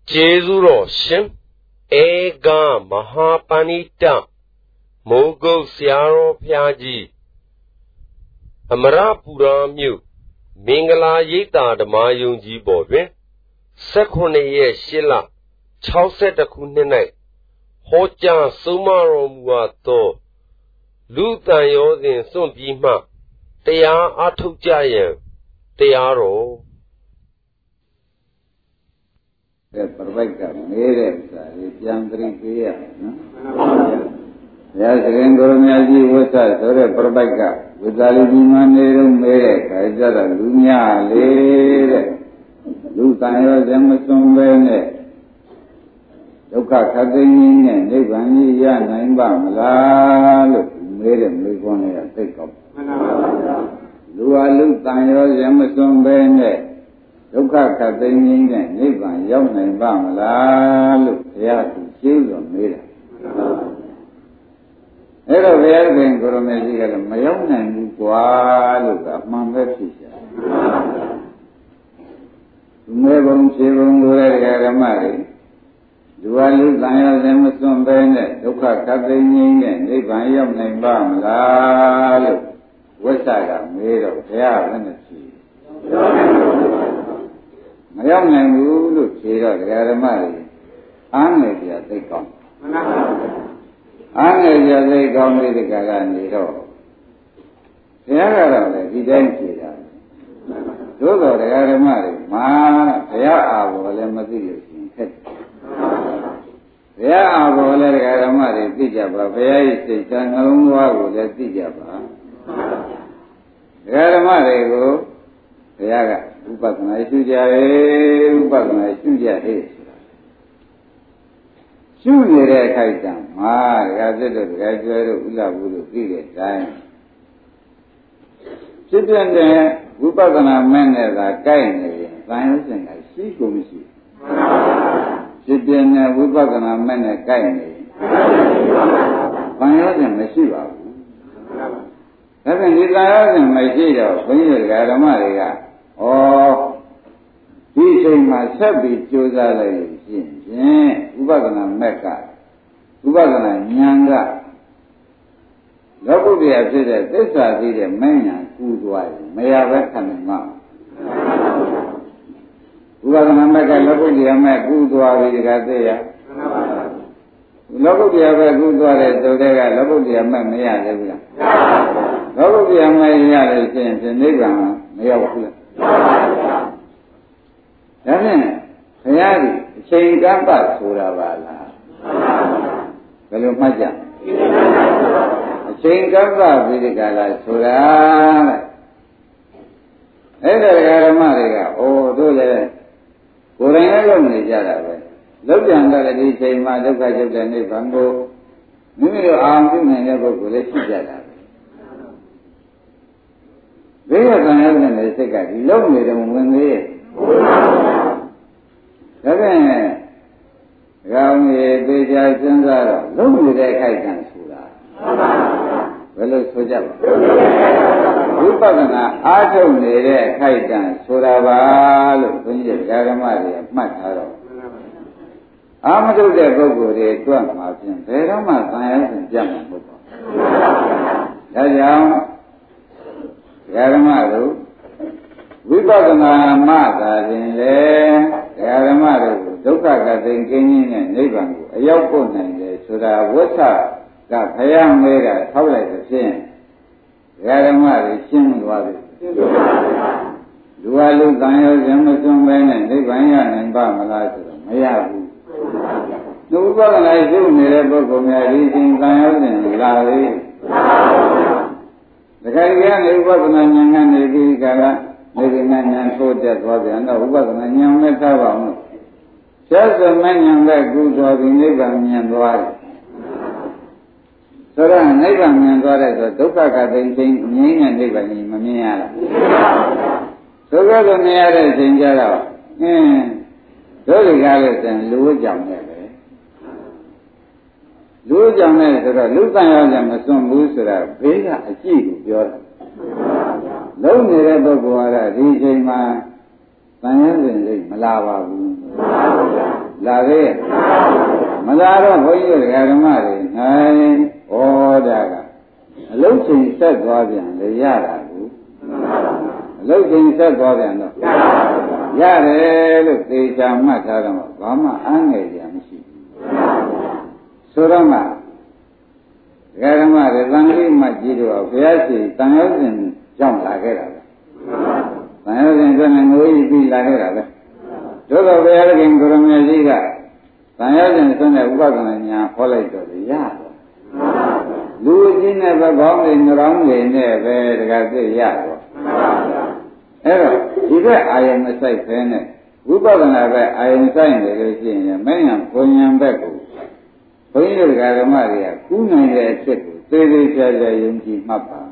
Jezuro Shim Ega Mahapanita Mogo Siaro Piaji Amarapura Mu Mingala Yita the Mayunji Bodwin Sekone Shilla Chauset a Kunene Hoja Sumaro Muato Lutan in Sumpima They are Atujayan They are the perfect made Yandri. Yes, Rengoraji was a perfect with Alibima made a Lunia laid Lutayo Emerson Bene Luka Katin and Nibani Naimba La made him live on a take up. Lua Lutayo Emerson Bene Luka Katin and Niban Yom Naimba La look, yeah, to children made it. Era verde Goromesica, Mayona and Gualuka, Mambetisha. Tumebum Chivum Guramari, Dualu Daniel Emerson Bennett, Luka Katin and Niban Naimba La Westaga made of hair and a cheese. Mayona and Gulu, Chira, Garamari, Amelia, they come. Angel they gone with the Garandiro. The other he then said, those are the Aramari, Ma, they are our materials in head. They are our Aramari, Tijaba, Vaya is the Changalunga, the Tijaba. The Aramari go, the Yaga, Upatna Suja, Soon they kite down. Ah, Gazette, Gazette, Ula would be a time. Sit there, Upagana men as a kind, science and I see Kumisi. Sit there, Upagana men a kind. Finance and Messiva. Having desires and Messiva, when you got a Maria. Oh, he said, myself be chosen. Ubagana Mecca, Ubagana Nyanga. Labudia said, this are the men good wife, may I reckon him. Ubagana Mecca, Labudia Mac, good wife, Gadea. Labudia good wife, so they got Labudia Mac, may I live. Labudia may have changed the neighbor, may I. Then, Hayari. Chain Gamba Suravala. Hello, Maja. Chain Gamba Vidicala Sura. Eda oh, do the Korean Nijara. Look younger, the same mother, and the Bango. Mimi armed and never go let you get. They are the heaven and the second. Love me when they. Then, Rami, Bija, Zanda, look with that kite Sura. Well, Sojab. Upagana, Atom, the kite Sura, when you got a Maria, Mataro. Amado de Bogo, the Tuan Martin, Veroma, Science and German. That's young Garamado. Upagana, Mata, in there. Yaramaro, Doka, King and Nibango, a Yoko and Sura, Wata, that Payam made a how like the same. Yaramari, Shin was it. Do I look Daniel Emerson Ben and Nibayan and Bamala, Mayabu? No one I do near a book of my reading Daniel and Larry. The Caribbean was an young and Gala. Maybe men and so that was the other was a young metal. Just a man young like good or the neighbor and water. So then, neighbor and water, the Doka thinking, Ning and neighbor in Mamia. So go to near in Jara. So the Gallet and Lou Jamel. Lou Jamel, Lutan and some Busra, Vega, a chief, your. No never go out, DJ Ma, Science and Malava. လာသေးရဲ့မလာတော့ဘုန်းကြီးတို့ဓမ္မတွေနိုင်ဩဒါကအလုံးချိန်ဆက်သွားပြန်လေရတာကူအလုံးချိန်ဆက်သွားပြန်တော့ရတယ်လို့သေချာမှတ်ထားတော့ဘာမှအငဲ့ကြမရှိဘူးဆိုတော့မှဓမ္မတွေသံဃိမကြီးတို့ဘုရားရှိတန်ရုပ်ရှင်ကြောင့်လာခဲ့တာပဲတန်ရုပ်ရှင်ဆိုရင်ငိုကြီးပြီးလာခဲ့တာပဲတို့တော့ဘုရားခင်ကိုရမေကြီးကတန်ရုပ်ရှင်ဆိုတဲ့ဥပဒနာညာခေါ်လိုက်တော့ရတယ်လူကြီးနဲ့ပဲကောင်းနေနှောင်းနေနဲ့ပဲတကယ်သိရတော့အဲ့တော့ဒီဘက်အာယုံမဆိုင်ဖဲနဲ့ဝိပဿနာပဲအာယုံဆိုင်နေလို့ရှိရင်မဉ္ဇဉ်ဘုံဉဏ်ဘက်ကိုဘုန်းကြီးတို့ဓမ္မတွေကကူးနိုင်တဲ့အဖြစ်ကိုသေသေးချာချာယုံကြည်မှတ်ပါ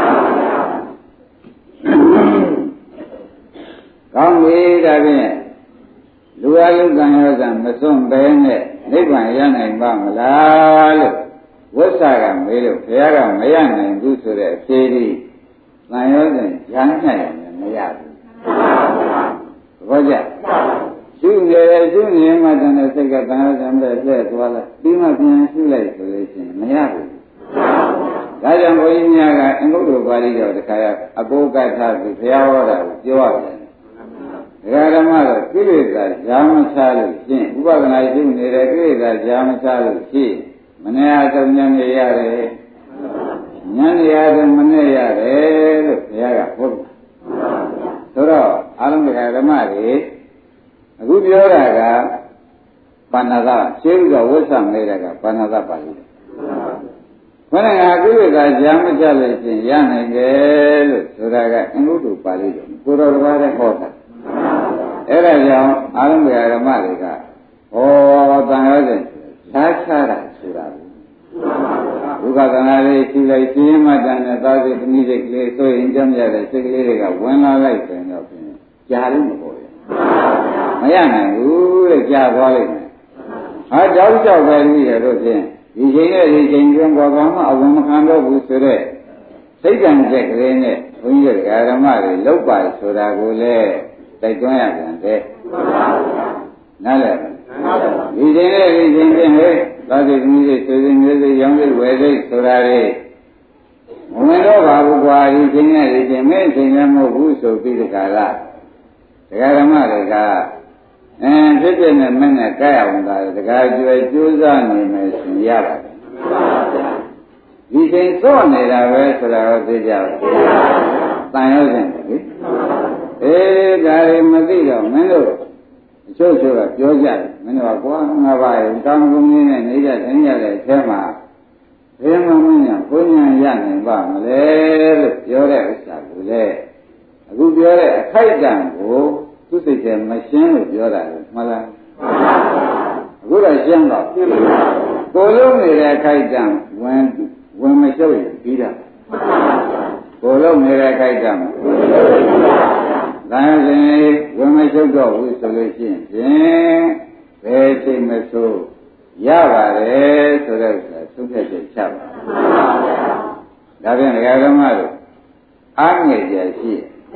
ကောင်းပြီဒါဖြင့်လူအယုကံရောကံမစွန့်ဘဲနဲ့နိဗ္ဗာန်ရနိုင်ပါမလားလို့ဝိသကမေးလို့ဘုရားကမရနိုင်ဘူးဆိုတဲ့အဖြေဒီသံယောဇဉ်ရမ်းနိုင်ရင်မရဘူးဘောကြရှုနေမှတန်တဲ့စိတ်ကသံယောဇဉ်ပဲပြည့်သွားလိုက်ပြီးမှပြန်ရှုလိုက်ဆိုလို့ရှိရင်မရဘူးဒါကြောင့်ဘုန်းကြီးများကအင်္ဂုတ္တပါဠိတော်တခါအပုဂ္ဂထားပြီးဘုရားဟောတာကိုပြောရတယ်ဓမ္မတော့ကိလေသာဈာမချလို့ရှင်းဥပဒနာရှုနေတဲ့ကိလေသာဈာမချလို့ရှင်းမနေ့အဆုံးဉာဏ်ရရတယ်ဉာဏ်ရတယ်မနေ့ရတယ်လို့ဘုရားကဟောတယ်ဆိုတော့အာလုံးဓမ္မတွေအခုပြောတာကပါဏာသရှင်းပြီးတော့ဝိသမေးတာကပါဏာသပါဠိတယ်ခန္ဓာငါကိလေသာဈာမချလို့ရှင်းရနိုင်တယ်လို့ဆိုတာကအင်္ဂုတ္တပါဠိတော်ကိုတော်တော်လည်းဟောတာအဲ့ဒါကြောင့်အာရုံဓမ္မတွေကဟောတန်ရောစဉ်ရှားချတာဆိုတာဘုရားကနာလေးရှိလိုက်ရှင်းမှတန်တဲ့သာသိတမိစိတ်ကလေးဆိုရင်ကြမ်းရတဲ့စိတ်ကလေးတွေကဝင်လာလိုက်ဆိုရင်တော့ဖြင့်ကြားလို့မပေါ်ဘူးမရနိုင်ဘူးတဲ့ကြားသွားလိုက်မယ်ဟာတောက်ကြောက်ပဲပြီးရတော့ဖြင့်ဒီချိန်နဲ့ဒီချိန်ကျွန်းပေါ်ကမှအဝင်မခံတော့ဘူးဆိုတဲ့စိတ်ကြံချက်ကလေးနဲ့ဘုန်းကြီးတို့ဓမ္မတွေလောက်ပါဆိုတာကိုလည်းတိုက်တွန်းရပြန်တယ်နားလည်ဒီချိန်နဲ့ဒီချိန်ချင်းဟဲ့သာသိသမီးတွေဆွေစဉ်မျိုးတွေရောင်းတွေဝယ်တွေဆိုတာတွေမဝင်တော့ပါဘူးကွာဒီချိန်နဲ့ဒီချိန်မဲ့ချိန်လည်းမဟုတ်ဘူးဆိုပြီးတခါလားဓမ္မတွေကဖြစ်ဖြစ်နဲ့မနဲ့ကြက်အောင်သာတခါကျွယ်ကြိုးစားနေမယ်ဆိုရပါတယ်ဒီချိန်စော့နေတာပဲဆိုတာကိုသိကြပါတန်ရောစဉ်လေဒါတွေမသိတော့မင်းတို့အချို့ကပြောကြတယ်မင်းတို့ကကွာငါပါရင်ကောင်းကောင်းလေးနဲ့နေကြတိုင်းရတဲ့အထဲမှာဘယ်မှမညာဘုညာရနိုင်ပါမလဲလို့ပြောတဲ့ဥစ္စာကိုလေအခုပြောတဲ့အခိုက်အတန့်ကိုသူစိတ်ထဲမရှင်းလို့ပြောတာလေမှန်လားအခုတော့ရှင်းတော့ကိုလုံးနေတဲ့အခိုက်အတန့်ဝင်မရှုပ်ရင်ပြီးတာကိုလုံးနေတဲ့အခိုက်အတန့်ဒါဆိုရင်ဝင်မရှုပ်တော့ဘူးဆိုလို့ရှိရင်ဖြင့်ဘယ်ချိန်မဆိုးရပါတယ်ဆိုတဲ့ဥစ္စာသုံးဖြတ်ချက်ချပါဒါဖြင့်ဓမ္မတို့အားငယ်ကြရှိ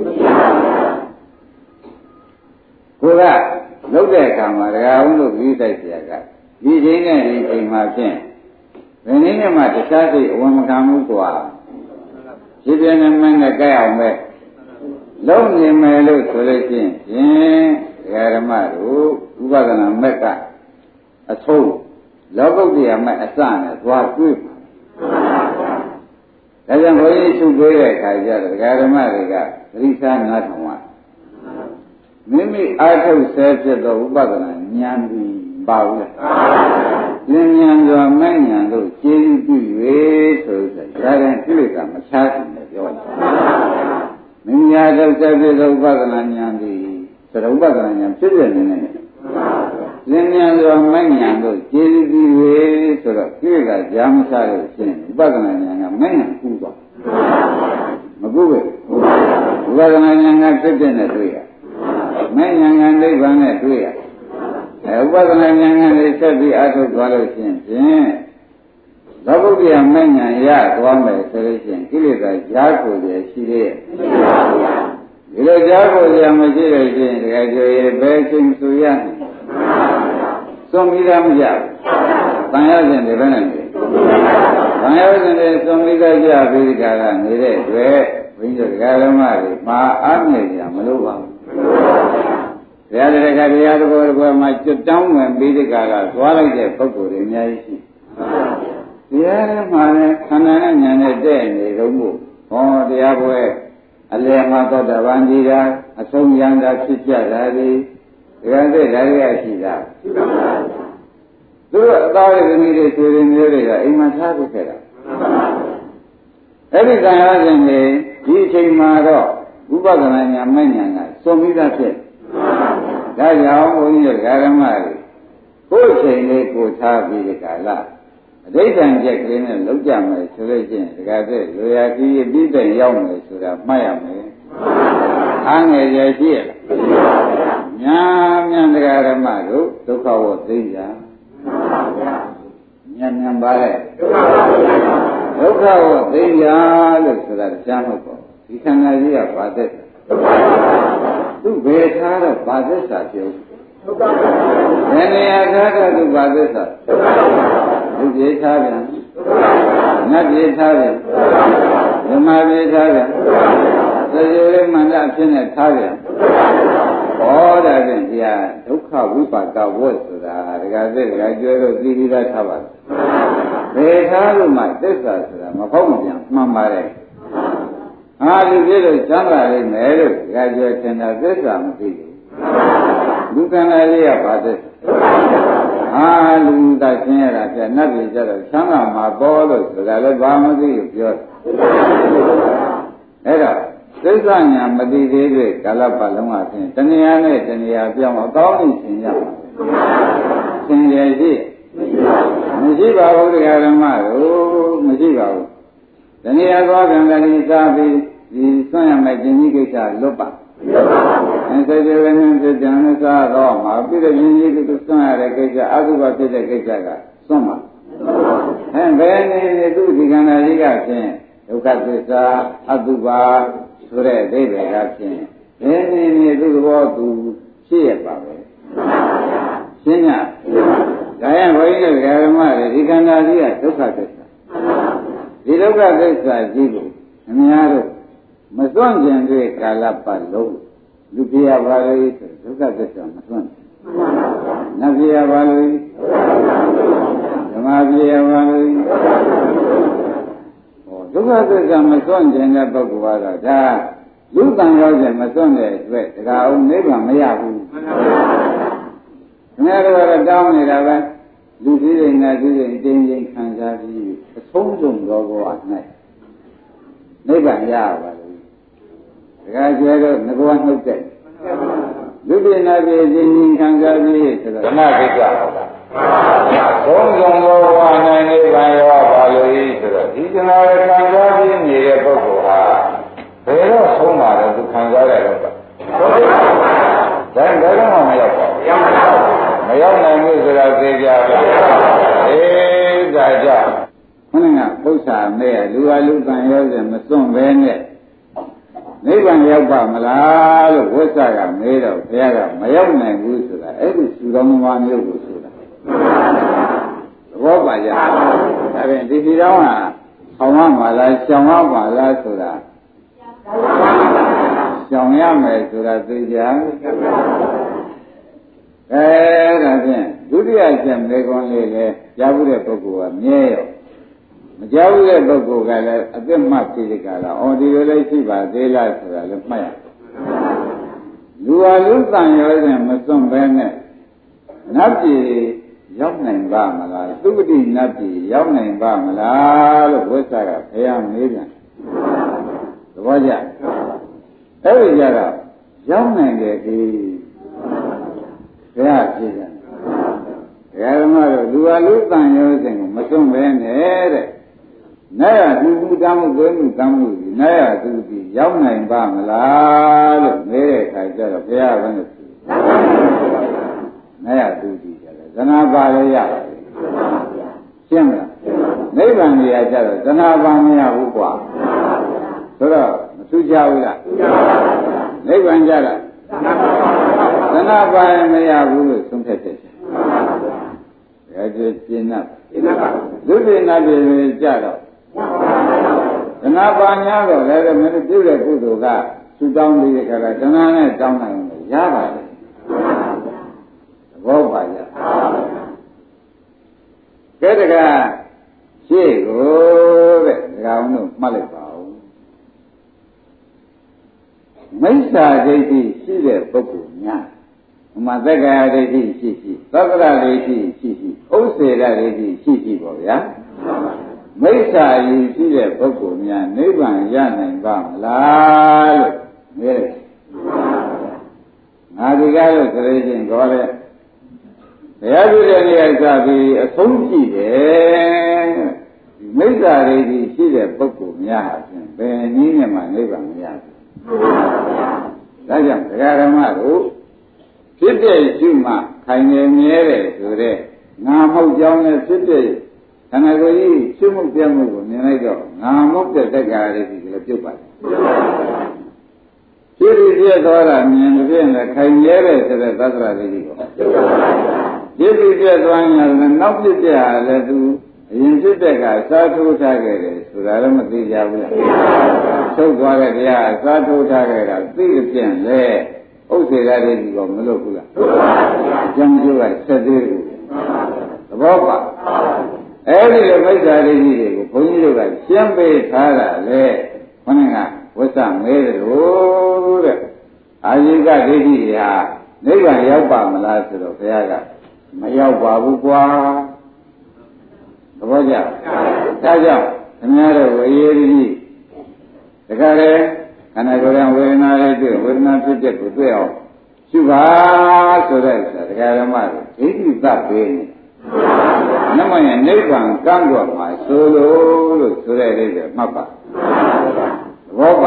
ကိုကလုပ်တဲ့အခါမှာဒကာဦးတို့ပြီးတိုက်เสียကဒီချိန်နဲ့ဒီချိန်မှာဖြင့်ဘယ်နည်းနဲ့မှတခြားစိတ်အဝင်မခံဘူးကွာဒီပြင်းနဲ့မင်းနဲ့ကြိုက်အောင်ပဲလုံးနေမယ်လို့ဆိုလို့ရှိရင်ဓမ္မတို့ဥပဒနာမက်ကအဆုံးလောကုတ္တရာမက်အစနဲ့သွားတွေ့ပါဒါကြောင့်ဘုန်းကြီးသူတွေးတဲ့အခါကျတော့ဓမ္မတွေကသတိထားနားထောင်ရမိမိအားထုတ်ဆဲဖြစ်သောဥပဒနာဉာဏ်ပြီးပါဘူးလားဉာဏ်ဉာဏ်စွာမဲ့ဉာဏ်တို့ကျေးဇူးပြု၍ဆိုတဲ့ဒါရင်ကိလေသာမချားဘူးလို့ပြောတယ်မင်းများတော့ဆက်ဖြစ်သောဥပဒနာဉာဏ်ဒီသရဥပဒနာဉာဏ်ဖြစ်တဲ့နေနဲ့လင်းဉာဏ်စွာမဲ့ဉာဏ်တို့ကျေးဇူးပြု၍ဆိုတော့ကိလေသာကြားမချလို့ရှင်းဥပဒနာဉာဏ်ကမဲ့ဉာဏ်ကူးသွားမကူးပဲဥပဒနာဉာဏ်ကဖြစ်တဲ့နဲ့တွေ့ရမဲ့ဉာဏ်ကနိဗ္ဗာန်နဲ့တွေ့ရဥပဒနာဉာဏ်ကလည်းဆက်ပြီးအထုတ်သွားလို့ရှင်းဖြင့်လောကုတ္တရာမဲ့ဉာဏ်ရသွားမယ်ဆိုလို့ရှိရင်ကိလေသာကြားကိုရရှိတဲ့ဒီလိုကြားကိုရမရှိလို့ရှိရင်တကယ်ကြွေဘယ်ချိန်ဆိုရစွန့်ပြီးသားမကြတန်ရစဉ်တွေပဲနဲ့တန်ရစဉ်တွေစွန့်ပြီးသားကြပြီးဒီကရနေတဲ့တွေ့ဘုန်းကြီးတို့ဓမ္မတွေမှာအားငယ်ကြမလို့ပါဘူးဘုရားတရားတော်မှာကျွတ်တောင်းဝင်ပြီးဒီကရသွားလိုက်တဲ့ပုဂ္ဂိုလ်တွေအများကြီးရှိတရားထဲမှာလည်းခန္ဓာနဲ့ဉာဏ်နဲ့တဲ့နေတော့မို့ဟောတရားပွဲအလယ်မှာသောတာပန်ကြီးတာအဆုံးယန္တာဖြစ်ကြတာဒီဒကာတဲ့ဓာရီရရှိတာသူတို့အသားရည်သမီးတွေဆွေတွေမျိုးတွေကအိမ်မှာထားပြီးခဲ့တာအဲ့ဒီကံရခြင်းတွေဒီအချိန်မှာတော့ဥပဒနာညာမဲ့ညာကစွန့်ပြီးသားဖြစ်ဒါကြောင့်ဘုန်းကြီးတို့ဓမ္မတွေကိုယ်ချိန်လေးကိုထားပြီးဒီကလာအဋ္ဌံကျက်ကလေးနဲ့လောက်ကြမယ်ဆိုလို့ချင်းဒကာတဲ့လူရကြီးပြီးတဲ့ရောက်မယ်ဆိုတာမှတ်ရမယ်အားငယ်ရရှိရလားများဒကာဓမ္မတို့ဒုက္ခဝသိကြမြန်ပါလေဒုက္ခဝသိကြလို့ဆိုတာကြားဟုတ်ပေါ့ဒီခန္ဓာကြီးကဘာသက်သူဘယ်ထားတော့ဘာသက်စာပြောဘယ်နေရာထားတော့သူဘာသက်စာသူပြေထားပြန်နတ်ပြေထားပြန်ဓမ္မပြေထားပြန်သေရမန္တဖြစ်နေထားပြန်ဟောတာဖြင့်တရားဒုက္ခဝိပါကဝတ်ဆိုတာဒကာသက်ဒကာကျွဲတို့သိပြီးသားထားပါဘယ်ထားလို့မှသစ္စာဆိုတာမဟုတ်မပြန်မှန်ပါတယ်လူပြည့်လို့ချမ်းသာလိမ့်မယ်လို့ဒကာကျွဲထင်တာသစ္စာမသိဘူးလူကံလေးကဘာသစ္စာလူသာရှင်းရတာပြနတ်ပြည်ကြတော့ချမ်းသာမှာပေါ်လို့ဆိုတာလည်းဘာမသိဘူးပြောအဲ့တော့သစ္စာညာမသိသေးတဲ့ကာလပတ်လုံးအပြင်တဏှာနဲ့တဏှာပြောင်းအကောင်းကြီးသင်ရပါသင်ရရှိမရှိပါဘူးတရားဓမ္မတို့မရှိပါဘူးတဏှာသောကံကလေးစားပြီးဒီဆွမ်းရမယ့်ခြင်းကြီးကိစ္စလွတ်ပါစေတဝိညာဉ်ဖြစ်ကြံစားတော့မှာပြည့်တဲ့ခြင်းကြီးကိုဆွမ်းရတဲ့ကိစ္စအတုပဖြစ်တဲ့ကိစ္စကဆွမ်းပါဘယ်နေသူဒီကံကြီးကဖြင့်ဒုက္ခသစ္စာအတုပဆိုတဲ့အဓိပ္ပာယ်ကဖြင့်ဘယ်နေသူသဘောသူဖြစ်ရပါပဲရှင်းညဒါရင်ဘုန်းကြီးတို့ဓမ္မတွေဒီခန္ဓာကြီးကဒုက္ခသစ္စာဒီဒုက္ခသစ္စာကြီးကိုအများတို့မစွန့်ကျင်တဲ့ကာလပတ်လုံးလူပြရပါလေဆိုဒုက္ခသစ္စာမစွန့်နတ်ပြရပါလေဓမ္မပြရပါလေဒုက္ခသစ္စာမစွန့်ကျင်တဲ့ပုဂ္ဂိုလ်ကတော့ဒါလူတန်ရောက်တဲ့မစွန့်တဲ့အတွက်ဒါအောင်နိဗ္ဗာန်မရဘူးခင်ဗျားတို့ကတော့တောင်းနေတာပဲလူကြီးတွေနဲ့သူတွေအတင်းချင်းခံစားပြီးအဆုံးစုံသောဘဝ၌နိဗ္ဗာန်ရပါလို့ဒါကြွယ်တော့ငကောနှုတ်တဲ့လူပြနာပြေခြင်းချင်းခံစားပြီးဆိုတော့ဓမ္မကိစ္စဟုတ်လားဆုံးစုံသောဘဝ၌နိဗ္ဗာန်ရပါလို့ဆိုတော့ဒီကျနာရခံစားပြီးနေတဲ့ပုဂ္ဂိုလ်ဟာဘယ်တော့ဆုံးမှာလဲသူခံစားရတော့ပါဘယ်တော့မှမရောက်ပါဘူးမရောက်နိုင်ဘူးဆိုတာသိကြပါဒါကြောင့်ခဏကပု္ပ္ပာမဲ့လူဟာလူကံရောက်တယ်မစွန့်ပဲနဲ့နိဗ္ဗာန်ရောက်ပါမလားလို့ဝိသကမေးတော့ဘုရားကမရောက်နိုင်ဘူးဆိုတာအဲ့ဒီသူတော်မမျိုးကိုဆိုတာသဘောပါကြဒါဖြင့်ဒီတော်ဟာအောင်ရမှာလားရှောင်ရမှာလားဆိုတာရှောင်ရမယ်ဆိုတာသိကြဒါဖြင့်ဒုတိယချက်မေခွန်းလေးလည်းကြားဘူးတဲ့ပုဂ္ဂိုလ်ကမြဲရောမကြားဘူးတဲ့ပုဂ္ဂိုလ်ကလည်းအသက်မှတ်ပြီးကြလားအော်ဒီလိုလေးရှိပါသေးလားဆိုတာလည်းမှတ်ရလူဟာလူတန်ရောရင်မစွန့်ဘဲနဲ့နတ်ပြည်ရောက်နိုင်ပါမလားသုပတိနတ်ပြည်ရောက်နိုင်ပါမလားလို့ဝိသကဘုရားမေးပြန်သဘောကျအဲ့ဒီကြတော့ရောက်နိုင်တယ်ဒီဘုရားကြည့်တယ်ဓမ္မတို့လူဟာလူတန်ရောစဉ်ကိုမစွန့်ဘဲနဲ့တဲ့နာယသူမှုတမ်းမှုကိုမှုတမ်းမှုဒီနာယသူဒီရောက်နိုင်ပါမလားလို့မေးတဲ့အခါကျတော့ဘုရားကလည်းနာယသူဒီကြတယ်သနာပါလည်းရပါတယ်ရှင်းမလားနိဗ္ဗာန်ကြီးကကြတော့သနာပါမရဘူးကွာဆိုတော့မထူးကြဘူးလားနိဗ္ဗာန်ကြတာသနာပါရင်မရဘူးလို့ဆုံးဖြတ်ချက်ကျွကျင့်납သုတိနာပြေကြတော့တဏှာပါညာတော့လည်းမင်းတို့ပြုတဲ့ကုသိုလ်ကသူတောင်းပြီးခါကတဏှာနဲ့တောင်းနိုင်လို့ရပါတယ်ဘောပါကြကဲတကရှေ့ကိုတဲ့ဒါအောင်တို့မှတ်လိုက်ပါဦးမိစ္ဆာဒိဋ္ဌိရှိတဲ့ပုဂ္ဂိုလ်များဥမာသက္ကာဒိဋ္ဌိရှိသက္ကရာဒိဋ္ဌိရှိဥစ္စေရဒိဋ္ဌိရှိပေါ့ဗျာမိစ္ဆာယီရှိတဲ့ပုဂ္ဂိုလ်များနိဗ္ဗာန်ရနိုင်ပါမလားလို့မေးတယ်ငါဒီကားလို့ဆိုရင်ခေါ်တဲ့ဘုရားပြုတဲ့နေရာစပြီးအဆုံးကြည့်တယ်မိစ္ဆာဒိဋ္ဌိရှိတဲ့ပုဂ္ဂိုလ်များဟာဖြင့်ဘယ်နည်းနဲ့မှနိဗ္ဗာန်မရဘူးဒါကြောင့်တရားဓမ္မတို့ဖြစ်တဲ့ရှိမှခိုင်နေမြဲတယ်ဆိုတဲ့ငါမဟုတ်ကြောင်းနဲ့ဖြစ်တဲ့ခန္ဓာကိုယ်ကြီးရှိမှုပြမှုကိုမြင်လိုက်တော့ငါမဟုတ်တဲ့တက္ကရာလေးကြီးလည်းပြုတ်ပါတယ်ဖြစ်ပြီးပြည့်သွားတာမြင်ပြည့်နဲ့ခိုင်မြဲတယ်ဆိုတဲ့သတ္တရာလေးကြီးကိုဖြစ်ပြီးပြည့်သွားရင်လည်းနောက်ပြည့်ပြလည်းသူအရင်ဖြစ်တဲ့ကစားထိုးထားခဲ့တယ်ဆိုတာလည်းမသိကြဘူးလားထုတ်သွားတဲ့တရားအစားထိုးထားခဲ့တာသိအပြင့်လေဥစ္စေရတဲ့ဒီကောမလို့ဘူးလားကျမ်းကျိုးကဆက်သေးဘူးသဘောပါအဲ့ဒီလိုမိစ္ဆာဒိဋ္ဌိတွေကိုဘုန်းကြီးတို့ကရှင်းပေးထားတာလေခொနကဝိသမဲတယ်လို့တဲ့အာယိကဒိဋ္ဌိတွေဟာနိဗ္ဗာန်ရောက်ပါမလားဆိုတော့ဘုရားကမရောက်ပါဘူးကွာသဘောကျဒါကြောင့်ခင်ဗျားတို့ဝေရည်ကြီးတခါလေခန္ဓာကိုယ်ကဝေဒနာလေးတွေ့ဝေဒနာဖြစ်တဲ့ကိုတွေ့အောင်ရှုပါဆိုတဲ့ဥစ္စာဒကာဓမ္မတွေဒိဋ္ဌိသပေးနေနမယနိဗ္ဗာန်ကံတော်မှာဆိုလို့ဆိုတဲ့လေးတွေမှတ်ပါသဘောပါ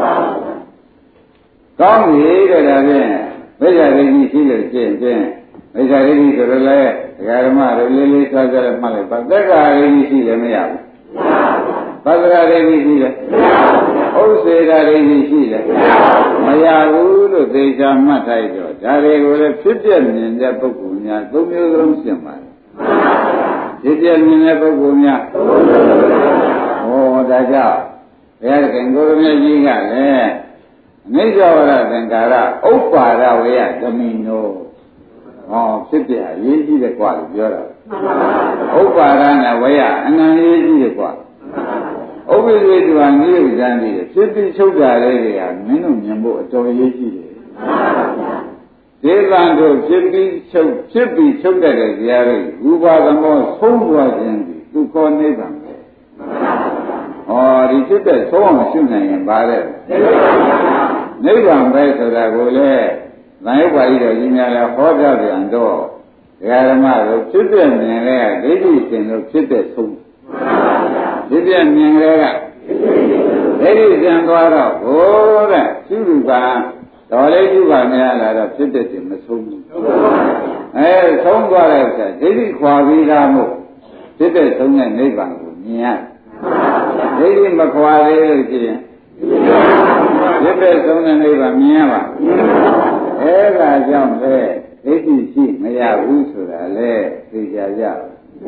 ကောင်းပြီတဲ့ဒါဖြင့်မိစ္ဆာဒိဋ္ဌိရှိလို့ကျင့်မိစ္ဆာဒိဋ္ဌိဆိုတော့လေဒကာဓမ္မတွေလေးလေးစားစားမှတ်လိုက်ပါသက်္ကာဒိဋ္ဌိရှိလည်းမရဘူးသက္ကရာဒိဋ္ဌိရှိတယ်ဥစ္စေရဒိဋ္ဌိရှိတယ်မရဘူးလို့သေချာမှတ်ထားတော့ဒါတွေကိုလည်းဖြစ်ပြမြင်တဲ့ပုဂ္ဂိုလ်များသုံးမျိုးလုံးရှင်းပါတယ်ဖြစ်ပြမြင်တဲ့ပုဂ္ဂိုလ်များဟောဒါကြောင့်ဘုရားခင်ကိုရမကြီးကလည်းအနိစ္စဝရသင်္ကာရဥပ္ပါဒဝေယသမိနောဟောဖြစ်ပြအရေးကြီးတယ်ကွာလို့ပြောတာဥပ္ပါဒနဲ့ဝေယအနံရေးကြီးတယ်ကွာဥပ္ပိဝေဒဝံနိယုဇံပြီးဖြစ်ပြီးချုပ်တာလေးတွေကမင်းတို့မြင်ဖို့အတော်ရေးကြီးတယ်ဒေသံတို့ဖြစ်ပြီးချုပ်တဲ့ဇာတ်တွေဥပါဒမောဆုံးသွားခြင်းဒီသူခေါ်နိဗ္ဗာန်ပဲဟောဒီဖြစ်တဲ့ဆုံးအောင်ရှုနိုင်ရင်ပါလေနိဗ္ဗာန်ပဲဆိုတာကိုလေသံယုတ်ပါဠိတော်ကြီးများလည်းဟောပြပြန်တော့ဒကာဓမ္မတို့ဖြစ်တဲ့မြင်လဲဒိဋ္ဌိရှင်တို့ဖြစ်တဲ့ဆုံးဖြစ်ပြမြင်ကြကဒိဋ္ဌိကျန်သွားတော့ဘိုးတဲ့ရှုလူကတော်လေးရှုပါများလာတော့ဖြစ်တဲ့တင်မဆုံးဘူးဆုံးသွားတဲ့အခါဒိဋ္ဌိခွာပြီးသားမို့ဖြစ်တဲ့ဆုံးတဲ့နိဗ္ဗာန်ကိုမြင်ရဒိဋ္ဌိမခွာသေးလို့ရှိရင်ဖြစ်တဲ့ဆုံးတဲ့နိဗ္ဗာန်မြင်ရပါအဲ့ဒါကြောင့်လေဒိဋ္ဌိရှိမရဘူးဆိုတာလေသိကြကြသ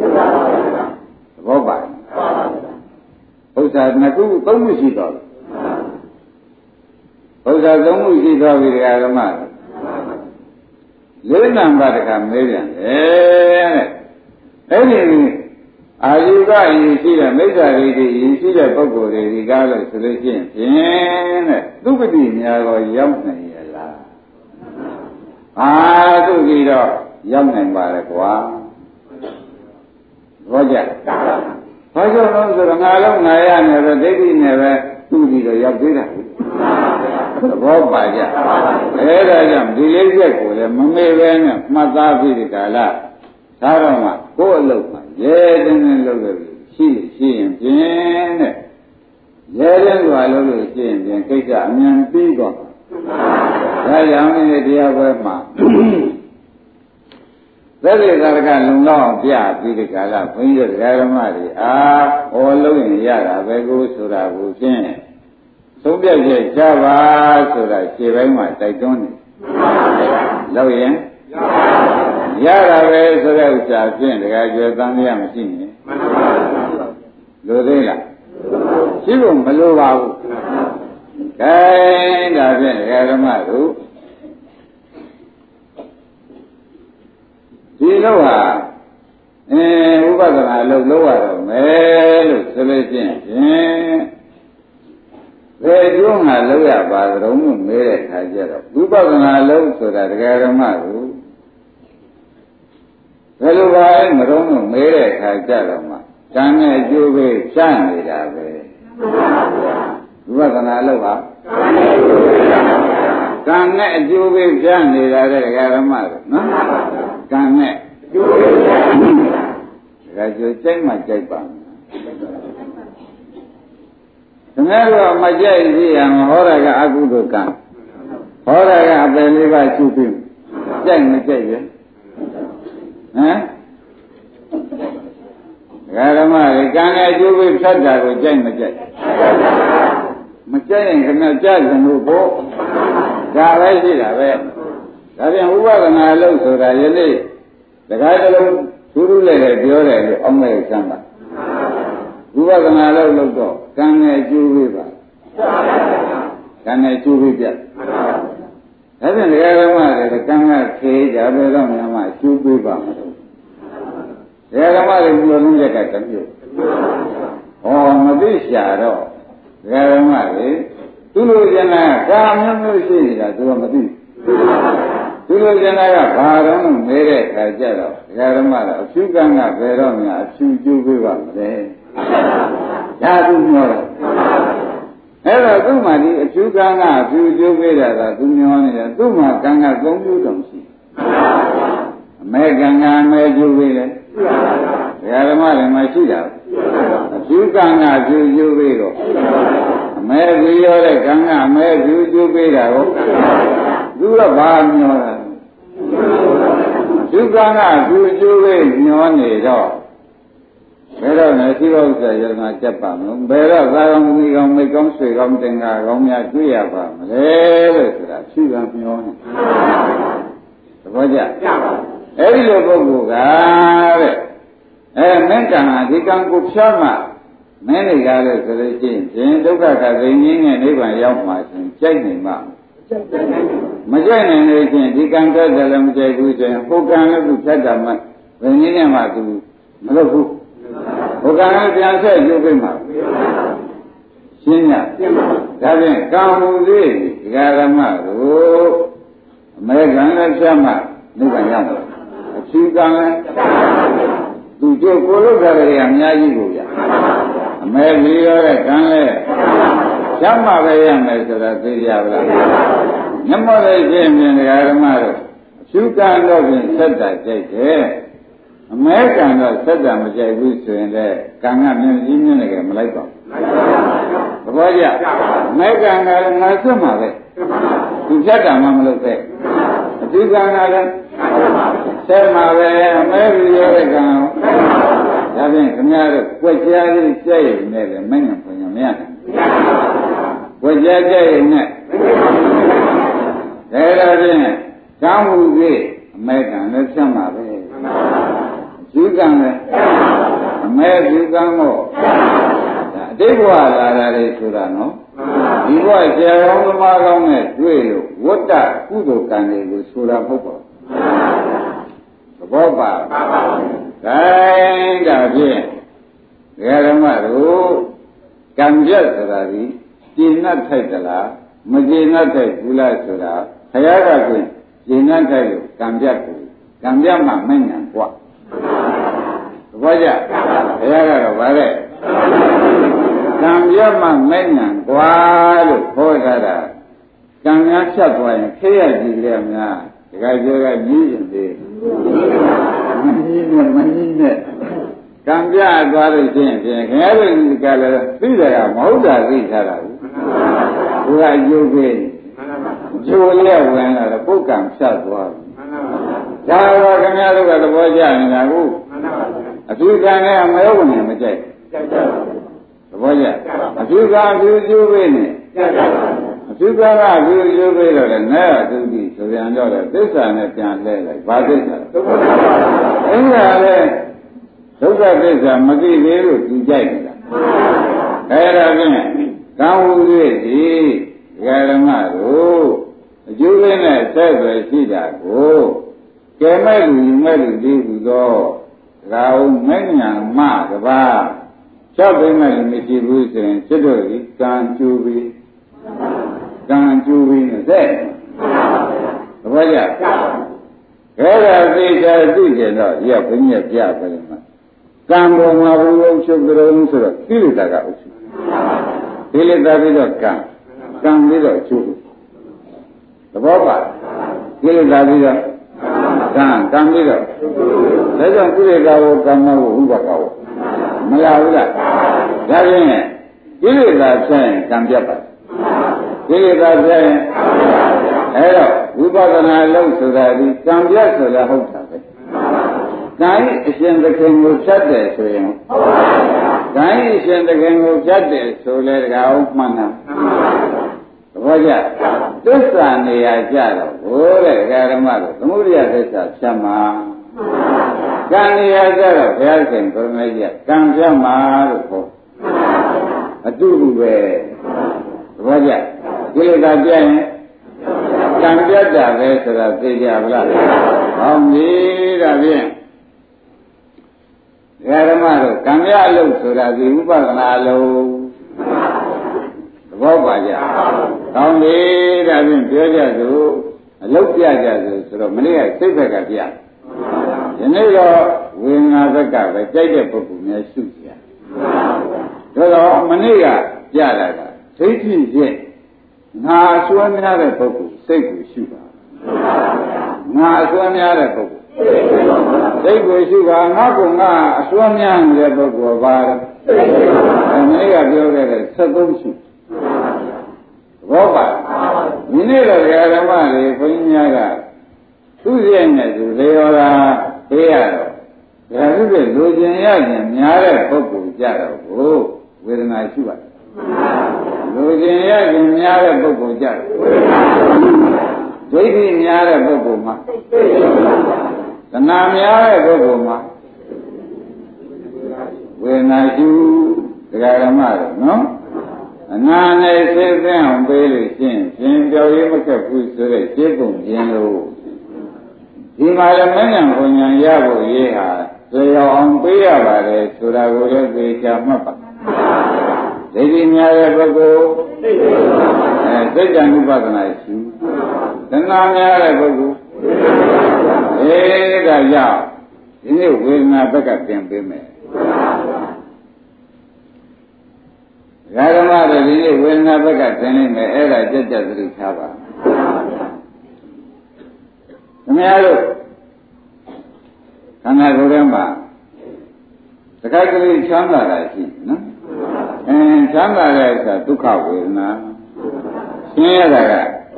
ဘောပါဥစ္စာနှစ်ခုသုံးခုရှိတော့ဥစ္စာသုံးခုရှိတော့ပြီဓမ္မလေးနံပါတ်တကမေးပြန်တယ်တဲ့အဲ့ဒီအာယုကရည်ရှိတဲ့မိစ္ဆာဒိဋ္ဌိရည်ရှိတဲ့ပုဂ္ဂိုလ်တွေဒီကားလို့ဆိုလို့ရှိရင်ဖြင့်တဲ့သူပတိများကိုရောက်နိုင်ရလားသူကြီးတော့ရောက်နိုင်ပါလေကွာဘောကြဘာကြောင့်လဲဆိုတော့ငါလုံးငါရနေတော့ဒိဋ္ဌိနဲ့ပဲသူ့ပြီးတော့ရောက်သေးတာသဘောပါကြအဲဒါကြောင့်ဒီလေးချက်ကိုလည်းမမေ့ပဲနဲ့မှတ်သားပြီးဒီကာလဒါတော့မှကိုယ့်အလုပ်မှာရဲတင်းတင်းလုပ်လို့ရှိရင်ဖြင့်တဲ့ရဲတင်းစွာလုပ်လို့ရှိရင်ဖြင့်ကိစ္စအမြန်ပြီးတော့ဒါကြောင့်ဒီတရားပွဲမှာသက်သေသာရကလုံလောက်အောင်ပြပြီးဒီကာလဘုန်းကြီးတို့ဓမ္မတွေဟောလို့ရင်ရတာပဲကိုဆိုတာကိုဖြင့်သုံးပြည့်ချက်ကြပါဆိုတာခြေပိုင်းမှာတိုက်တွန်းနေလို့ရင်ရတာပဲဆိုတဲ့ဥစ္စာဖြင့်တခါကျွဲတန်ရမရှိနေလိုသေးလားရှိဖို့မလိုပါဘူးကဲဒါဖြင့်ဒကာဓမ္မတို့ဒီတော့ဟာဥပဒနာလုပ်ရတော့မယ်လို့ဆိုလို့ရှိရင်ဘယ်ကျိုးငါလုပ်ရပါသလုံးလို့မေးတဲ့အခါကျတော့ဥပဒနာလုပ်ဆိုတာဒကာဓမ္မတို့ဘယ်လိုပါလဲမတော်လို့မေးတဲ့အခါကျတော့မှကံနဲ့အကျိုးပဲဖြန့်နေတာပဲဥပဒနာလုပ်ပါကံနဲ့အကျိုးပဲဖြန့်နေတာတဲ့ဒကာဓမ္မတို့နော်ကံနဲ့အကျိုးပဲဖြန့်နေတာဒါကြိုကြိုက်မှကြိုက်ပါခင်ဗျားတို့မကြိုက်သေးရမဟောတာကအကုသိုလ်ကံဟောတာကအပယ်လေးပါးရှုပြီးကြိုက်မကြိုက်ရဲ့ဟမ်ဓမ္မတွေကံနဲ့အကျိုးပေးဖြတ်တာကိုကြိုက်မကြိုက်မကြိုက်ရင်ခင်ဗျားကြားကြလို့ပေါ့ဒါပဲရှိတာပဲဒါပြန်ဥပဒနာလို့ဆိုတာယနေ့တခါတလုံးသူတို့လည်းပြောတယ်လို့အောင်းလိုက်စမ်းပါဥပဒနာလို့တော့ကံနဲ့အကျိုးပေးပါကံနဲ့အကျိုးပေးပြဒါပြန်ဒကာဓမ္မတွေကံကခေကြဘယ်တော့မှအကျိုးပေးပါမလို့ဒကာဓမ္မတွေမျိုးလုံးရက်ကတမျိုးဟောမသိရှာတော့ဒကာဓမ္မတွေသူလိုချင်တာကာမျိုးမျိုးရှိနေတာသူကမသိသူလိုချင်တာကဘာတော့မဲတဲ့အခါကျတော့ဒကာဓမ္မကအဖြူကံကဘယ်တော့မှအဖြူကျိုးပေးပါမလဲဒါသူပြောတယ်အဲ့တော့သူ့မှာဒီအဖြူကံကအဖြူကျိုးပေးတာကသူပြောနေတယ်သူ့မှာကံက၃မျိုးတောင်ရှိအမဲကံကအမဲကျိုးပေးတယ်ဒကာဓမ္မတွေမှာရှိတာအဖြူကံကအဖြူကျိုးပေးတော့အမဲပြီးရောတဲ့ကံကအမဲဖြူကျိုးပေးတာကိုသူကဘာမျောတာဖြူကံကအဖြူကျိုးပေးမျောနေတော့ဘယ်တော့လဲရှိဖို့ဆိုရမှာစက်ပါမလို့ဘယ်တော့သာကောင်းမိကောင်းမိကောင်းဆွေကောင်းတင်္ကာကောင်းများတွေ့ရပါမလဲလို့ဆိုတာဖြူကံမျောနေသဘောကျအဲ့ဒီလိုပုဂ္ဂိုလ်ကတဲ့မင်းကံဟာဒီကံကိုဖြတ်မှမင်းတွေကလည်းဆိုလို့ရှိရင်ဒုက္ခကသိငင်းနဲ့နိဗ္ဗာန်ရောက်မှာဆိုရင်ကြိုက်နေမှာမကြိုက်နိုင်လို့ရှိရင်ဒီကံတက်တယ်လည်းမကြိုက်ဘူးဆိုရင်ဟိုကံလည်းသူဖြတ်တာမှဘယ်နည်းနဲ့မှသူမလုပ်ဘူးဟိုကံလည်းပြန်ဆက်ကျုပ်ပြမှာရှင်းရဒါဖြင့်ကံမူလေးဒီဃာရမတို့အမေကံလည်းဖြတ်မှနိဗ္ဗာန်ရောက်မှာအဖြူကံလည်းသူတို့ကိုလုတ်ကြတယ်အများကြီးကိုဗျအမေပြီးရောတဲ့ကံလည်းဖြတ်မှပဲရမယ်ဆိုတာသိကြပါလားညမောလေးချင်းမြင်ဒကာဓမ္မတို့အဖြူကံတော့ဖြင့်ဆက်တာကြိုက်တယ်အမဲကံတော့ဆက်တာမကြိုက်ဘူးဆိုရင်လည်းကံကမြင်ကြီးမြင်လည်းမလိုက်ပါဘူးသဘောကျအမဲကံကလည်းငါဆက်မှာပဲသူဖြတ်တာမှမလုပ်ပဲအဖြူကံကလည်းဆက်မှာပဲအမဲပြီးရောတဲ့ကံဒါဖြင့်ခင်ဗျားတို့ကြွက်ကြားလေးကြဲ့ရင်လည်းမင်းညာဖွညာမရနိုင်ကြွက်ကြားကြဲ့ရင်နဲ့ဒါတော့ဖြင့်ကောင်းမှုကြီးအမဲကံလည်းဆက်မှာပဲယူကံလည်းအမဲယူကံတော့အတိတ်ဘဝလာတာလေဆိုတာနော်ဒီဘဝဆရာကောင်းသမားကောင်းနဲ့တွေ့လို့ဝတ္တကုသိုလ်ကံတွေကိုဆိုတာမဟုတ်ပါဘူးသဘောပါခိုင်းတာဖြင့်ဓမ္မတို့ကံပြတ်ဆိုတာဒီကျင့်တ်ထိုက်သလားမကျင့်တ်ထိုက်ဘူးလားဆိုတာခရကတွင်ကျင့်တ်ထိုက်လို့ကံပြတ်ကိုကံပြတ်မှမဉဏ်กว่าသဘောကျဘုရားကတော့ဗါတဲ့ကံပြတ်မှမဉဏ်กว่าလို့ဟောထားတာကံများဖြတ်သွားရင်ခေရကြည့်လေများတခါကျတော့ကြီးရင်သေးမကြီးနဲ့ကံပြတ်သွားလို့ရှိရင်ခင်ဗျားတို့ကလည်းသိတယ်ကမဟုတ်တာသိထားတာဘူးဘုရားယုတ်ကြီးကျိုးလက်ဝင်လာတော့ပုဂ္ဂံဖြတ်သွားပြီဒါတော့ခင်ဗျားတို့ကသဘောကျနေတာကိုအဖြူကံနဲ့မယောဝင်မကြိုက်သဘောကျအဖြူကံအဖြူကျိုးပေးနေအသူကသူကျိုးပေးတော့လေနဲ့သူဒီဆိုပြန်တော့လေသစ္စာနဲ့ပြန်လဲလိုက်ဘာသစ္စာအဲ့ဒါလေဒုက္ခသစ္စာမသိသေးလို့သူကြိုက်နေတာအဲ့ဒါဖြင့်ကောင်းမှုတွေဒီဓမ္မတို့အကျိုးလေးနဲ့ဆက်သွယ်ရှိတာကိုကဲမဲ့လူမဲ့လူဒီဟူသောဒါဟုမဲ့ညာမတပါးချက်သိမဲ့လူမရှိဘူးဆိုရင်စိတ်တို့ဒီကံကျူပြီးနဲ့တဲ့သဘောကျအဲ့ဒါသိချာသိကြတော့ရဘုညက်ပြပဲမှာကံပေါ်မှာဘုံချုပ်ကြုံဆိုတော့ကိလေသာကအုပ်စုကိလေသာပြီးတော့ကံပြီးတော့ကျိုးသဘောပါကိလေသာပြီးတော့ကံပြီးတော့ဒါကြောင့်ကိလေသာကိုကံမကိုဥပကောမရဘူးလားဒါဖြင့်ကိလေသာဖြစ်ရင်ကံပြတ်ပါကိလေသာဖြစ်ရင်အဲ့တော့ဝိပဿနာလို့ဆိုတာဒီကံပြတ်ဆိုတာဟုတ်တာပဲ။ဒါဤအရှင်သခင်ကိုဖြတ်တယ်ဆိုရင်ဟုတ်ပါဘူး။ဒါဤအရှင်သခင်ကိုဖြတ်တယ်ဆိုလဲတကားမှန်တာ။သဘောကျ။သစ္စာနေရာကြတော့ဘိုးတဲ့ဓမ္မတို့သမုဒိယသစ္စာဖြတ်မှာ။ကံနေရာကြတော့ဘုရားရှင်ကိုရမေကြီးကံဖြတ်မှာလို့ဟော။အတူတူပဲ။သဘောကျ။ကိလေသာပြရင်ကံပြတ်တာပဲဆိုတာသိကြပါလား။ဟောပြီဒါဖြင့်ဓမ္မတို့ကံပြအလုပ်ဆိုတာဒီဥပဒနာအလုပ်သဘောပါကြ။ကောင်းပြီဒါဖြင့်ပြောကြစို့အလုပ်ပြကြစို့ဆိုတော့မနေ့ကစိတ်ဘက်ကပြ။ဒီနေ့တော့ဝေဒနာဘက်ကပဲကြိုက်တဲ့ပုဂ္ဂိုလ်များရှုကြ။ဒါတော့မနေ့ကပြတာကဒိဋ္ဌိဖြင့်ငါအစွမ်းများတဲ့ပုဂ္ဂိုလ်စိတ်ကိုရှုပါငါအစွမ်းများတဲ့ပုဂ္ဂိုလ်စိတ်ကိုရှုပါငါကအစွမ်းများတဲ့ပုဂ္ဂိုလ်ပါအမေကပြောခဲ့တဲ့73ရှုဘောပါဒီနေ့တော့ဓမ္မတွေဘုန်းကြီးများကသူ့ရဲ့နဲ့သူလေရောတာပေးရတော့ဒါဥပ္ပေလိုချင်ရခြင်းများတဲ့ပုဂ္ဂိုလ်ကြတော့ကိုဝေဒနာရှုပါတယ်လူကျင်ရခြင်းများတဲ့ပုဂ္ဂိုလ်ကြတယ်ဒိဋ္ဌိများတဲ့ပုဂ္ဂိုလ်မှာသနာများတဲ့ပုဂ္ဂိုလ်မှာဝေဒနာရှုတရားဓမ္မတွေနော်အနာနဲ့သိသိအောင်ပေးလို့ရှင်းရှင်ပြောရမခက်ဘူးဆိုတဲ့ရှင်းပုံပြင်းလို့ဒီမှာလည်းမဉ္ဇဉ်ဘုံဉာဏ်ရဖို့ရေးဟာသေရောက်အောင်ပေးရပါတယ်ဆိုတာကိုလည်းသိချာမှတ်ပါဒိဋ္ဌိများတဲ့ပုဂ္ဂိုလ်စိတ်တန်ဥပဒနာရှိသနာများတဲ့ပုဂ္ဂိုလ်ဒါကြောင့်ဒီနေ့ဝေဒနာဘက်ကပြင်ပေးမယ်ဓမ္မတွေဒီနေ့ဝေဒနာဘက်ကပြင်နေမယ်အဲ့ဒါကြက်ကြက်သတိထားပါခင်ဗျားတို့ခန္ဓာကိုယ်ထဲမှာတခါကလေးချမ်းသာတာရှိနော်ချမ်းသာတဲ့အခါဒုက္ခဝေဒနာဆင်းရဲတာက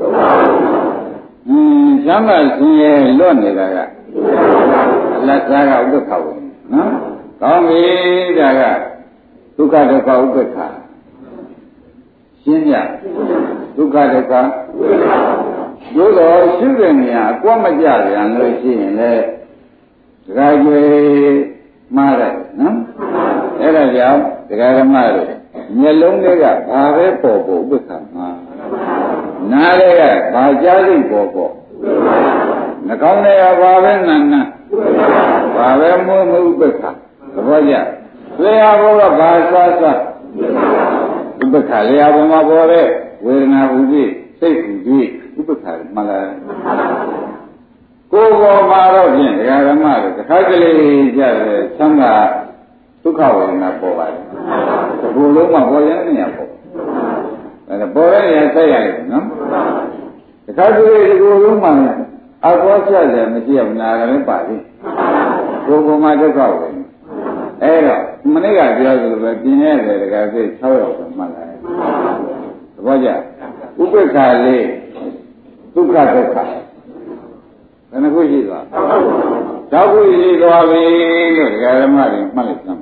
ချမ်းသာဆင်းရဲလွတ်နေတာကအလတ်စားကဥပ္ပခဝေနော်ကောင်းပြီဒါကဒုက္ခဒုက္ခဥပ္ပခရှင်းပြဒုက္ခဒုက္ခသို့တော်ရှုတဲ့နေရာအကွက်မကြပြန်လို့ရှိရင်လေဒကာကျွေမှားတယ်နော်အဲ့ဒါကြောင့်ဒကာဓမ္မတွေမျက်လုံးတွေကဘာပဲပေါ်ပေါ်ဥပ္ပခမှာနားတွေကဘာကြားစိတ်ပေါ်ပေါ်နှာခေါင်းတွေကဘာပဲနာနာဘာပဲမွေးမဥပ္ပခသဘောကျလျှာဘောကဘာစားစားဥပ္ပခလျှာဘောမှာပေါ်တဲ့ဝေဒနာဥပိစိတ်ဥပိဥပ္ပခမှလားကိုယ်ပေါ်မှာတော့ဖြင့်ဒကာဓမ္မတွေတစ်ခါကလေးကြတယ်သံဃာဒုက္ခဝေဒနာပေါ်ပါတယ်။ဒီလိုလုံးမှပေါ်ရတဲ့နေရာပေါ်။အဲဒါပေါ်တဲ့နေရာဆက်ရတယ်နော်။တခါတည်းဒီလိုလုံးမှအကောချက်လည်းမရှိအောင်နာကြလည်းပါလိမ့်။ကိုယ်ပေါ်မှာဒုက္ခဝေဒနာ။အဲတော့မနေ့ကပြောသလိုပဲပြင်းရတယ်တခါစိတ်6ရောက်ပဲမှတ်လိုက်။သဘောကျ။ဥပ္ပခါလေးဒုက္ခဒုက္ခဘယ်နှခုရှိသွား။တောက်ခုရှိသွားပြီလို့ဓမ္မတွေမှတ်လိုက်သမ်း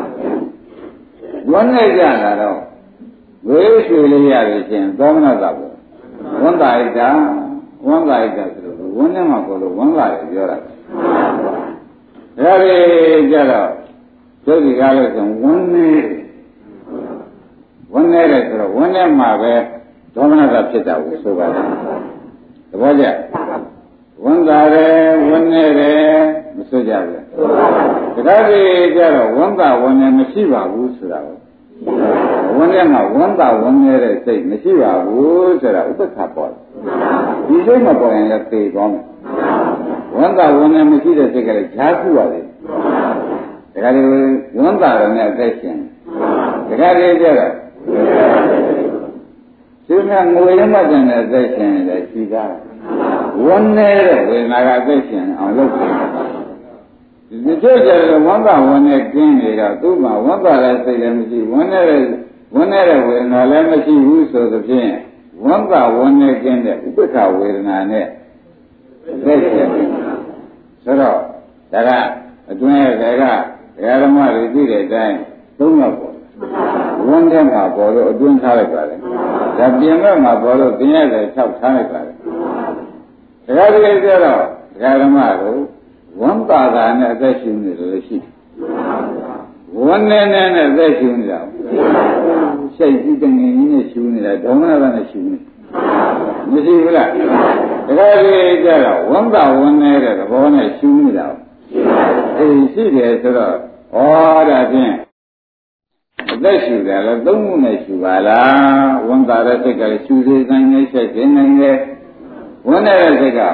။ဝန်းနေကြလာတော့ဝေးရွှေလေးရလို့ရှင်သောမနတာပေါ့ဝန္တာဣတဝန္တာဣတဆိုလို့ဝန်းထဲမှာပေါ်လို့ဝန္တာရပြောတာဒါလေးကြတော့ဒုက္ခကားလို့ဆိုဝန်းနေတယ်ဆိုတော့ဝန်းထဲမှာပဲဒေါမနတာဖြစ်တာကိုဆိုပါတယ်သဘောကျဝန္တာတယ်ဝန်းနေတယ်မဆိုကြဘူးဒါလေးကြတော့ဝန္တာဝန်းနေမရှိပါဘူးဆိုတာကိုဝန်းထဲမှာဝန္တာဝန်းနေတဲ့စိတ်မရှိပါဘူးဆိုတာဥပ္ပခါပေါ်တယ်ဒီစိတ်မပေါ်ရင်လည်းသိသွားမယ်ဝန္တာဝန်းနေမရှိတဲ့စိတ်ကလည်းဈာခုပါလေဒါကြလေဝန္တာရနဲ့အသက်ရှင်ဒါကြလေကြတော့ဒီမှာငွေရမတန်တဲ့အသက်ရှင်လည်းရှိတာဝန်းနေတဲ့ဝေဒနာကအသက်ရှင်အောင်လုပ်တယ်ဒီကျကျဝန္တာဝန်းနေကျင်းနေတော့သူ့မှာဝန္တာလည်းစိတ်လည်းမရှိဝန်းနေတဲ့ဝေဒနာလည်းမရှိဘူးဆိုသဖြင့်ဝန္တာဝန်းနေကျင်းတဲ့ဥပ္ပခဝေဒနာနဲ့သက်ရှင်ဆိုတော့ဒါကအတွင်းရဲ့ကဓမ္မတွေသိတဲ့အတိုင်းသုံးတော့ပေါ့ဝန်းထဲမှာပေါ်လို့အတွင်းထားလိုက်ပါလေဒါပြင်မဲ့မှာပေါ်လို့ပြင်ရတယ်၆ထားလိုက်ပါလေဒါကြလေကြတော့ဓမ္မတို့ဝန္တာသာနဲ့အသက်ရှင်နေလို့ရှိဝန်းနေနဲ့အသက်ရှင်နေတာရှိတ်ကြီးတငယ်ကြီးနဲ့ရှင်နေတာဒေါမနတာနဲ့ရှင်နေမရှိဘူးလားဒါကြလေကြတော့ဝန္တာဝန်းနေတဲ့သဘောနဲ့ရှင်နေတာအေးရှိတယ်ဆိုတော့ဩဒါဖြင့်အသက်ရှူတယ်လည်းသုံးခုနဲ့ရှူပါလားဝန်တာတဲ့စိတ်ကလည်းရှူစေနိုင်နေဆက်နေနိုင်တယ်ဝန်တဲ့စိတ်က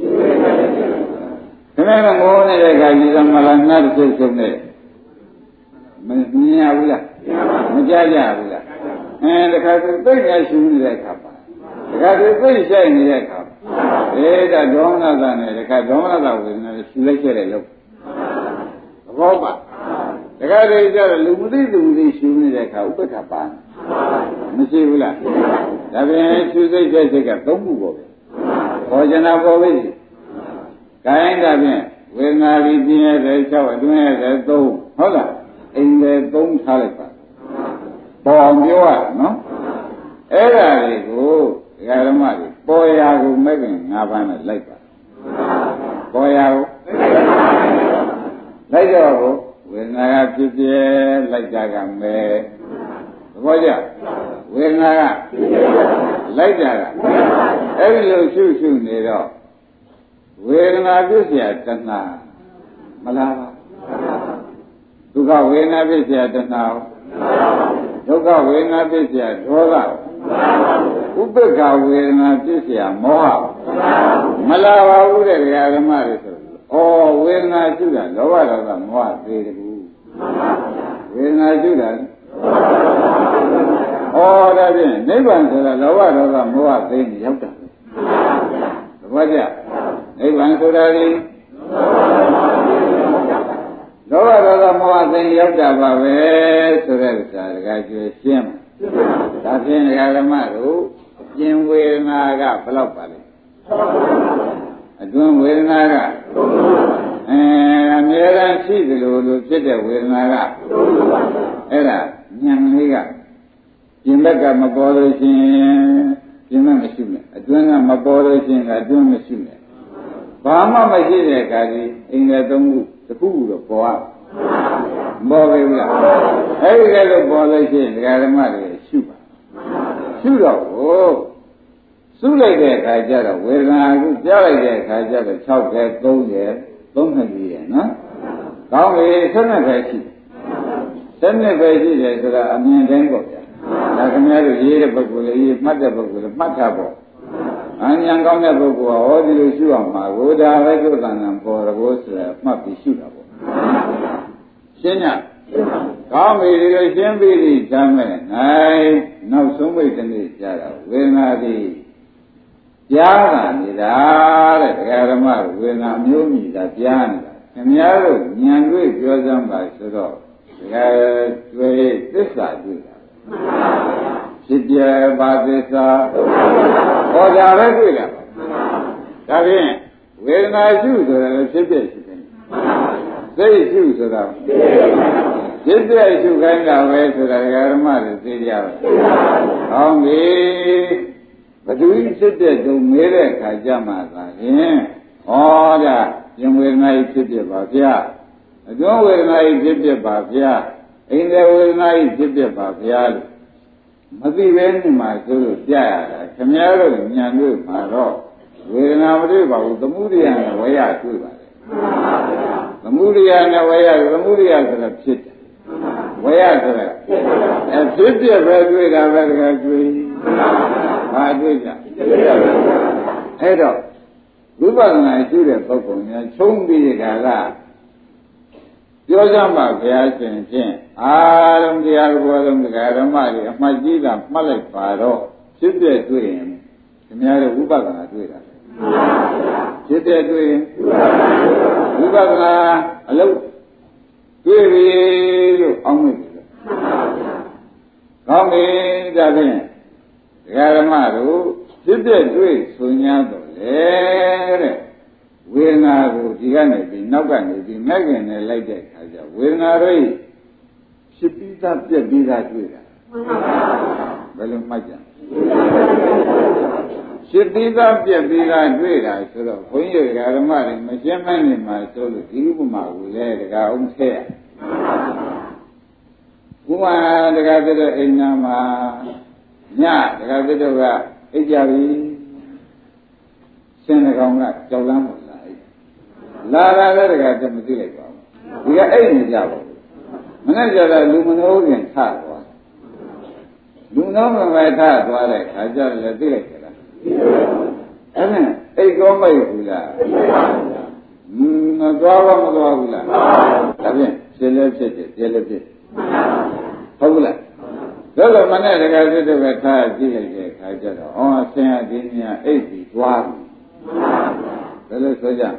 ခဏကငိုနေတဲ့ခါကြီးသမလာနတ်စိတ်ဆုံးနဲ့မမြင်ရဘူးလားမကြားကြဘူးလားတခါသိသိနဲ့ရှူနေတဲ့ခါပါတခါသိသိဆိုင်နေတဲ့ခါဒါဒေါမနတာနဲ့တခါဒေါမနတာဝေဒနာရှူလိုက်ခဲ့တယ်လို့ဘောပါတခါတည်းကျတော့လူမသိရှူနေတဲ့အခါဥပ္ပခါပါမရှိဘူးလားဒါပြန်ရှူစိတ်တဲ့စိတ်ကသုံးခုပေါ့ပဲဟောဇနာပေါ်ပြီကိုင်းဒါဖြင့်ဝေဒနာပြီးပြင်းရတဲ့6အတွင်းရတဲ့3ဟုတ်လားအိမ်လေ3ထားလိုက်ပါပေါ်အောင်ပြောရနော်အဲ့ဒါလေးကိုဓမ္မတွေပေါ်ရာကိုမဲ့ခင်5ပါးနဲ့လိုက်ပါပေါ်ရာကိုလိုက်တော့ကိုဝေဒနာကဖြစ်ပြလိုက်တာကမဲ့သဘောကျဝေဒနာကလိုက်တာကအဲ့ဒီလိုရှုနေတော့ဝေဒနာဖြစ်เสียတဏှာမလားပါဒုက္ခဝေဒနာဖြစ်เสียတဏှာဒုက္ခဝေဒနာဖြစ်เสียဒေါသဥပ္ပခဝေဒနာဖြစ်เสียမောဟမလားပါဘူးတဲ့ဓမ္မတွေဆိုဝေဒနာရှုတာလောဘဒေါသမောဟသေးတယ်ဘူးဝေဒနာရှုတာဒါဖြင့်နိဗ္ဗာန်ဆိုတာလောဘဒေါသမောဟသိနေရောက်တာသဘောကျနိဗ္ဗာန်ဆိုတာဒီလောဘဒေါသမောဟသိနေရောက်တာပါပဲဆိုတဲ့ဥစ္စာတကယ်ကျွရှင်းဒါဖြင့်ဓမ္မတို့အပြင်ဝေဒနာကဘယ်လောက်ပါလဲအတွင်းဝေဒနာကအမြဲတမ်းရှိသလိုလိုဖြစ်တဲ့ဝေဒနာကအဲ့ဒါဉာဏ်လေးကပြင်ဘက်ကမပေါ်လို့ရှိရင်ပြင်ဘက်မရှိနဲ့အတွင်းကမပေါ်လို့ရှိရင်အတွင်းမရှိနဲ့ဘာမှမရှိတဲ့အခါကြီးအင်္ဂါ၃ခုတစ်ခုခုတော့ပေါ်ပေါ်ပြီလားအဲ့ဒီကလေးပေါ်လို့ရှိရင်ဓမ္မတွေရှုပါရှုတော့စုလိုက်တဲ့အခါကျတော့ဝေဒနာကိုကြားလိုက်တဲ့အခါကျတော့6ခဲ3ခဲ3နှစ်ကြီးရယ်နော်။ကောင်းပြီ7ပဲရှိ7ပဲရှိတယ်ဆိုတာအမြင်တိုင်းပေါ့ဗျာ။ဒါခင်ဗျားတို့ရေးတဲ့ပုဂ္ဂိုလ်လေးမှတ်တဲ့ပုဂ္ဂိုလ်လေးမှတ်ထားပေါ့။အဉာဏ်ကောင်းတဲ့ပုဂ္ဂိုလ်ကဟောဒီလိုရှုအောင်မှာကိုဒါပဲသုတ္တန်ကံပေါ်တော့ဆိုတာမှတ်ပြီးရှုတာပေါ့။ရှင်းည။ကောင်းပြီဒီလိုရှင်းပြီးပြီဒါမဲ့နိုင်နောက်ဆုံးပိတ်တဲ့နေ့ကြားတာဝေဒနာသည်ကြားတာနေတာတဲ့ဓမ္မဝေဒနာမျိုးမြည်တာကြားနေတာခင်ဗျားတို့ဉာဏ်တွေ့ပြောစမ်းပါဆိုတော့တွေ့သစ္စာတွေ့တာဖြစ်ပြပါသစ္စာဟောကြပဲတွေ့တာဒါဖြင့်ဝေဒနာရှုဆိုတာလည်းဖြစ်ပြရှိတယ်စိတ်ရှုဆိုတာဖြစ်ပြရှုခိုင်းတာပဲဆိုတာဓမ္မတွေသိကြပါဟောပြီဘသူဖြစ်တဲ့တုံမဲတဲ့ခါကြမှာသာရင်ဟောဒါပြင်ဝေဒနာကြီးဖြစ်ဖြစ်ပါဗျာအတွင်းဝေဒနာကြီးဖြစ်ဖြစ်ပါဗျာအိန္ဒြေဝေဒနာကြီးဖြစ်ဖြစ်ပါဗျာလို့မသိပဲနေမှာဆိုလို့ကြရတာခင်ဗျားတို့ဉာဏ်တို့မှာတော့ဝေဒနာမတွေ့ပါဘူးသမုဒိယနဲ့ဝေယတွေ့ပါတယ်သမုဒိယနဲ့ဝေယသမုဒိယဆိုတာဖြစ်တယ်ဝေယဆိုတာဖြစ်ပြပဲတွေ့တာပဲတကယ်တွေ့ဘာတွေ့ကြအဲ့တော့ဝိပဿနာရှိတဲ့ပုဂ္ဂိုလ်များချုံးပြီးကြတာပြောကြမှာဘုရားရှင်ဖြင့်အာရုံတရားဘောလုံးတရားဓမ္မတွေအမှတ်ကြီးတာမှတ်လိုက်ပါတော့ဖြစ်ပြတွေ့ရင်ခင်ဗျားတို့ဝိပဿနာတွေ့တာဖြစ်ပြတွေ့ရင်ဝိပဿနာအလုပ်တွေ့ပြီလို့အောင်းမိတယ်ကောင်းပြီဒါဖြင့်တရားဓမ္မတို့ဖြစ်ပြတွေ့ဆို냐တော့လေတဲ့ဝေဒနာကိုဒီကနေပြီးနောက်ကနေပြီးမဲ့ခင်နဲ့လိုက်တဲ့အခါကျဝေဒနာတွေဖြစ်ပြီးသားပြက်ပြီးသားတွေ့တာဘယ်လိုမှတ်ကြဖြစ်ပြီးသားပြက်ပြီးသားတွေ့တာဆိုတော့ဘုန်းကြီးဓမ္မတွေမရှင်းမနေမှာဆိုလို့ဒီဥပမာကိုလည်းတကားအောင်ထဲဥပမာတကားတဲ့အိမ်နာမှာညတကားတဲ့ကအိပ်ကြပြီရှင်တကောင်ကကြောက်လန်းလို့လာလာတဲ့တကားတမသိလိုက်ပါဘူးဒီကအိတ်နေကြပါဘူးမနဲ့ကြတော့လူမနှိုးခင်ထသွားလူနှောင်းမပဲထသွားတဲ့ခါကျတော့လည်းသိလိုက်ကြလားအဲ့ဒါအိတ်ကောမိုက်ဘူးလားမသွားပါမသွားဘူးလားဒါဖြင့်ဖြစ်လဲဖြစ်တယ်ပြဲလဲဖြစ်ဟုတ်ဘူးလားဒါလို့မနဲ့တကားဖြစ်တဲ့ပဲထားကြည့်လိုက်တဲ့ခါကျတော့အော်ဆင်းရဲခြင်းများအိတ်ပြီးသွားပြီဘယ်လိုဆိုကြ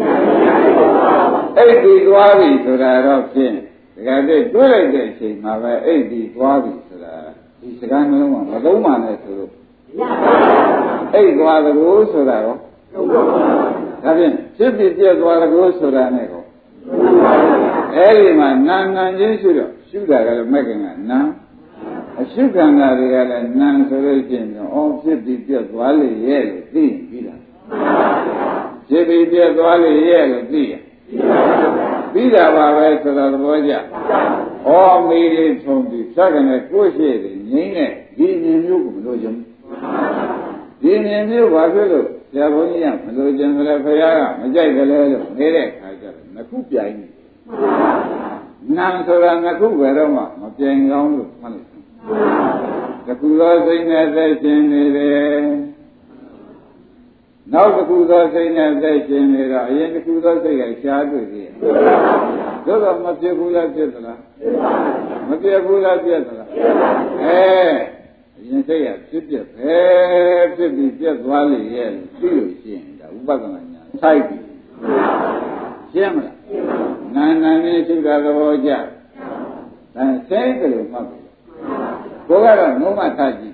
အိတ်ပြီးသွားပြီဆိုတာတော့ဖြင့်တကယ်တည်းတွေးလိုက်တဲ့အချိန်မှာပဲအိတ်ပြီးသွားပြီဆိုတာဒီစကားနှလုံးကမသုံးပါနဲ့ဆိုလို့အိတ်သွားသကိုဆိုတာရောဒါဖြင့်ဖြစ်ဖြစ်ပြက်သွားသကိုဆိုတာနဲ့ကောအဲ့ဒီမှာနာချင်းရှုတော့ရှုတာကလည်းမဲ့ခင်ကနာအရှုခံတာတွေကလည်းနာဆိုလို့ရှိရင်အော်ဖြစ်ပြီးပြက်သွားလေရဲ့လို့သိပြီလားဖြစ်ပြီးပြက်သွားလေရဲ့လို့သိရပြီးတာပါပဲဆိုတော့သဘောကျဩမေးလေးထုံပြီးစက္ကနဲ့ကိုယ်ရှိတယ်ငိမ့်နဲ့ဒီမြင်မျိုးကိုမလို့ချင်ဒီမြင်မျိုးဘာဖြစ်လို့ဆရာဘုန်းကြီးကမလို့ချင်တယ်ခရားကမကြိုက်တယ်လို့နေတဲ့ခါကျတော့နှစ်ခုပြိုင်နေနာဆိုတာနှစ်ခုပဲတော့မှမပြိုင်ကောင်းလို့မှတ်လိုက်တခုသောစိတ်နဲ့သက်ရှင်နေတယ်နောက်တစ်ခုသောစိတ်နဲ့သက်ရှင်နေတော့အရင်တစ်ခုသောစိတ်ကရှားတွေ့သေးတယ်။သို့တော့မပြတ်ဘူးလားပြတ်သလား။မပြတ်ဘူးလားပြတ်သလား။အရင်စိတ်ကဖြစ်ပြက်ပဲဖြစ်ပြီးပြတ်သွားလေရဲ့သိလို့ရှိရင်ဒါဥပဒနာညာဆိုင်ပြီ။ရှင်းမလား။နာနဲ့ရှိတာသဘောကျ။ဒါစိတ်ကလေးမှတ်ပြီ။ကိုကတော့ငုံမထားကြည့်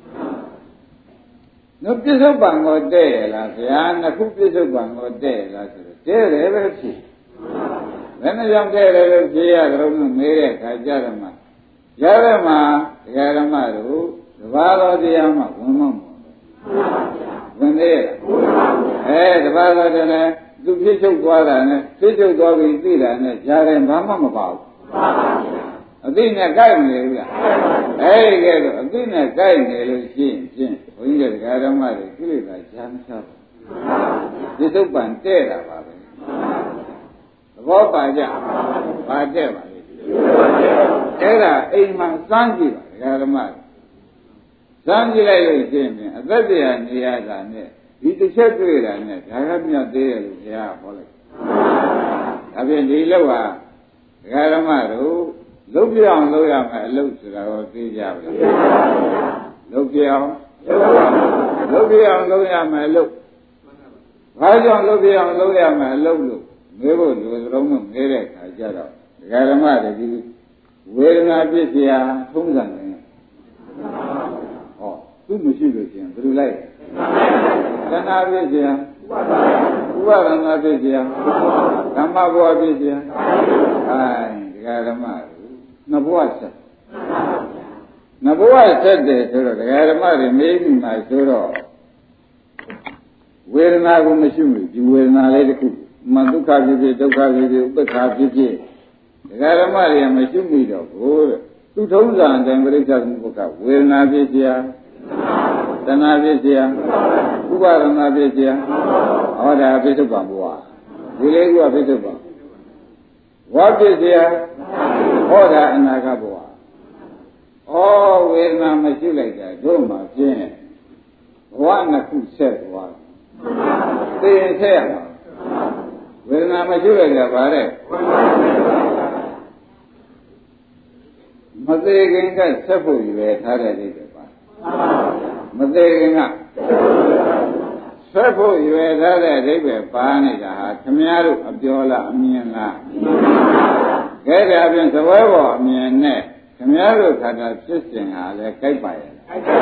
နုပြစ္ဆုတ်ပံကိုတဲ့ရလားဗျာနှစ်ခုပြစ္ဆုတ်ပံကိုတဲ့ရလားဆိုတော့တဲ့တယ်ပဲဖြစ်ဘယ်နှကြောင့်တဲ့တယ်လို့ဖြေရကြလို့မေးတဲ့ခါကြတော့မှရရမှာဒကာဓမ္မတို့တပါးတော်တရားမှဝင်မမောဝင်သေးရဲ့တပါးတော်တယ်လည်းသူပြစ္ဆုတ်သွားတာနဲ့ပြစ္ဆုတ်သွားပြီးသိတာနဲ့ရတယ်ဘာမှမပါဘူးအသိနဲ့ကြိုက်နေပြီလားအဲ့ဒီကဲတော့အသိနဲ့ကြိုက်နေလို့ရှိရင်ဖြင့်ဘုန်းကြီးကဒကာဓမ္မတွေကိလေသာရှားမရှားဘူးဒီသုတ်ပံတဲ့တာပါပဲသဘောပါကြပါတဲ့ပါလေအဲ့ဒါအိမ်မှာစမ်းကြည့်ပါဒကာဓမ္မစမ်းကြည့်လိုက်လို့ရှိရင်အသက်တရားနေရတာနဲ့ဒီတစ်ချက်တွေ့တာနဲ့ဒါကမြတ်သေးတယ်လို့ဘုရားဟောလိုက်ဒါဖြင့်ဒီလောက်ဟာဒကာဓမ္မတို့လုပ်ပြအောင်လုပ်ရမယ်အလုပ်ဆိုတာကိုသိကြပါလားလုပ်ပြအောင်လုပ်ရမယ်လို့ဘာကြောင့်လုပ်ပြအောင်လုပ်ရမယ်အလုပ်လို့မေးဖို့လူစလုံးတို့မေးတဲ့အခါကျတော့ဒကာဓမ္မတွေဒီဝေဒနာပြည့်စရာထုံးစံတယ်ဟောသူမရှိလို့ရှင်ဘယ်လိုလိုက်သဏ္ဍာပြည့်စရာဥပါဒနာပြည့်စရာဓမ္မဘဝပြည့်စရာဒကာဓမ္မနှစ်ဘဝဆက်နှစ်ဘဝဆက်တယ်ဆိုတော့ဒကာဓမ္မတွေမေးပြီးမှဆိုတော့ဝေဒနာကိုမရှိဘူးဒီဝေဒနာလေးတစ်ခုမှဒုက္ခဖြစ်ဖြစ်ဒုက္ခဖြစ်ဖြစ်ဥပ္ပခါဖြစ်ဖြစ်ဒကာဓမ္မတွေကမရှိမိတော့ဘူးတဲ့သူထုံးစံအတိုင်းပရိစ္ဆေသမုပ္ပါကဝေဒနာဖြစ်เสียတဏှာဖြစ်เสียဥပါဒနာဖြစ်เสียဟောဒါပြစ္ဆုတ်ပံဘုရားဒီလေးကပြစ္ဆုတ်ပံဝါဖြစ်เสียဟောဒါအနာဂတ်ဘုရားဩဝေဒနာမရှိလိုက်တာတို့မှပြင်းဘဝနှစ်ခုဆက်သွားသိရင်ဆက်ရမှာဝေဒနာမရှိလိုက်တာဗါတဲ့မသေးခင်ကဆက်ဖို့ရွယ်ထားတဲ့အိတ်ပါမသေးခင်ကဆက်ဖို့ရွယ်ထားတဲ့အိတ်ပါနေတာဟာခမည်းတော်အပြောလားအမြင်လားကဲဒါဖြင့်သဘောပေါ်အမြင်နဲ့ခမည်းတော်ခန္ဓာဖြစ်စဉ်ဟာလည်းကြိုက်ပါရဲ့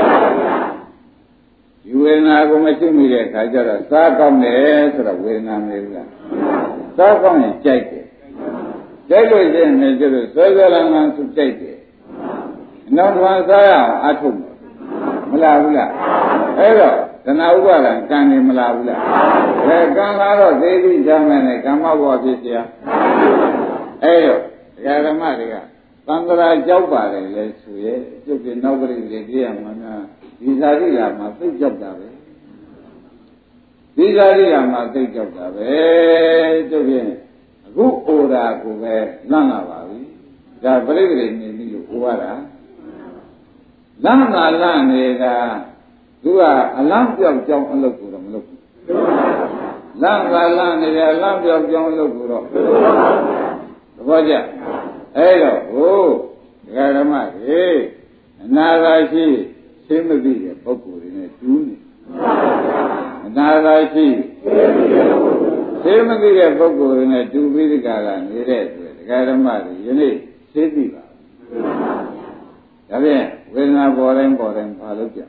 ဒီဝေဒနာကိုမရှိမိတဲ့ခါကျတော့စားကောင်းတယ်ဆိုတော့ဝေဒနာမလေးဘူးလားစားကောင်းရင်ကြိုက်တယ်ကြိုက်လို့ရှိရင်လည်းကျတော့ဆွဲဆွဲလန်းလန်းသူကြိုက်တယ်နောက်တစ်ခါစားရအောင်အထုတ်မလားဘူးလားအဲ့တော့တဏှာဥပါဒံကံနေမလားဘူးလားကံလာတော့သေတိချမ်းမယ်နဲ့ကမ္မဘောဖြစ်เสียအဲ့တော့ဓမ္မတွေကသံဃာကြောက်ပါတယ်လေဆိုရဲပြုတ်ပြနောက်ပရိသေကြည့်ရမှာများဒီဇာတိလာမှာသိကြောက်တာပဲဒီဇာတိလာမှာသိကြောက်တာပဲပြုတ်ပြအခုအိုတာကိုပဲလန့်လာပါပြီဒါပရိသေနေပြီလို့ဟောရတာလန့်တာလန့်နေတာသူကအလန့်ပြောက်ကြောင်းအလုပ်ကိုတော့မလုပ်ဘူးလန့်တာလန့်နေတယ်အလန့်ပြောက်ကြောင်းအလုပ်ကိုတော့သဘောကျအဲ့တော့ဟိုဒကာဓမ္မတွေအနာဂတ်ရှိသိမသိတဲ့ပုဂ္ဂိုလ်တွေနဲ့တူးနေအနာဂတ်ရှိသိမသိတဲ့ပုဂ္ဂိုလ်တွေနဲ့တူပြီးဒီကလာနေတဲ့အတွက်ဒကာဓမ္မတွေယနေ့သိသိပါဒါဖြင့်ဝေဒနာပေါ်တိုင်းဘာလို့ကြ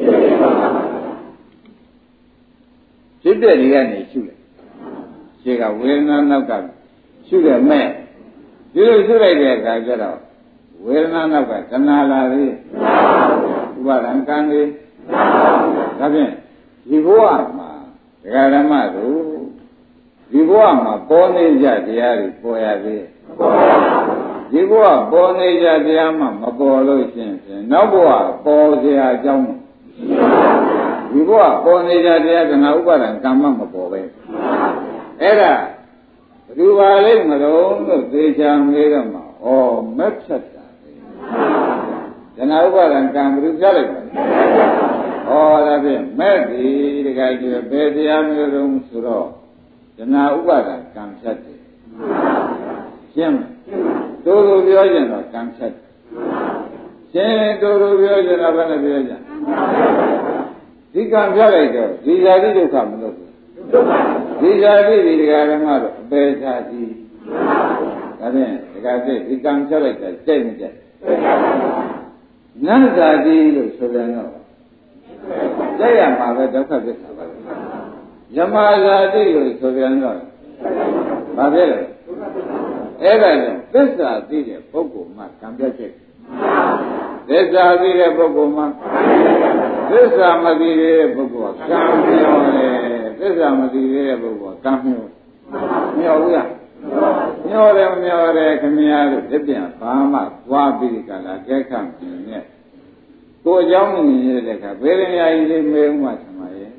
ဖြစ်တဲ့ဒီကနေရှုလိုက်ခြေကဝေဒနာနောက်ကရှုတယ်မဲ့ဒီလိုရှုလိုက်တဲ့အခါကျတော့ဝေဒနာနောက်ကတဏှာလာပြီဥပါဒံကံကြီးဒါဖြင့်ဒီဘဝမှာဒကာဓမ္မတို့ဒီဘဝမှာပေါ်နေကြတရားတွေပေါ်ရသေးဒီဘဝပေါ်နေကြတရားမှမပေါ်လို့ရှိရင်နောက်ဘဝပေါ်เสียအကြောင်းဒီဘဝပေါ်နေကြတရားကနာဥပါဒံကံမှမပေါ်ပဲအဲ့ဒါဘယ်သူပါလိမ့်မလို့လို့သေချာမေးတော့မှာဩမက်ဖြတ်တာကနာဥပါဒံကံဘယ်သူပြလိုက်လဲဩဒါဖြင့်မဲ့ဒီတခါကျဘယ်တရားမျိုးတုံးဆိုတော့ကနာဥပါဒံကံဖြတ်တယ်ရှင်းမလားတို့ပြောကြတော့ကံဖြတ်ရှင်းတို့ပြောကြတော့ဘယ်နဲ့ပြောကြဒီကံဖြတ်လိုက်တော့ဒီဇာတိဒုက္ခမလို့ဒီဇာတိဒီဒကာဓမ္မတော့အပေဇာတိဒါဖြင့်ဒကာသိဒီကံဖြတ်လိုက်တာစိတ်မကြိုက်နန္ဇာတိလို့ဆိုတယ်တော့ကြိုက်ရမှာပဲဒုက္ခသစ္စာပါယမဇာတိလို့ဆိုတယ်တော့ဘာဖြစ်လဲအဲ့ဒါကြောင့်သစ္စာသိတဲ့ပုဂ္ဂိုလ်မှကံပြတ်ချက်သစ္စာသိတဲ့ပုဂ္ဂိုလ်မှသစ္စာမသိတဲ့ပုဂ္ဂိုလ်ကကံမျောတယ်သစ္စာမသိတဲ့ပုဂ္ဂိုလ်ကကံမျောဘူးလားမျောတယ်မမျောတယ်ခင်ဗျားတို့တစ်ပြန်ဘာမှသွားပြီးကြလားကဲခန့်နေနဲ့ကိုအကြောင်းမြင်ရတဲ့အခါဘယ်ရင်ရာကြီးလေးမေးမှဆံပါရဲ့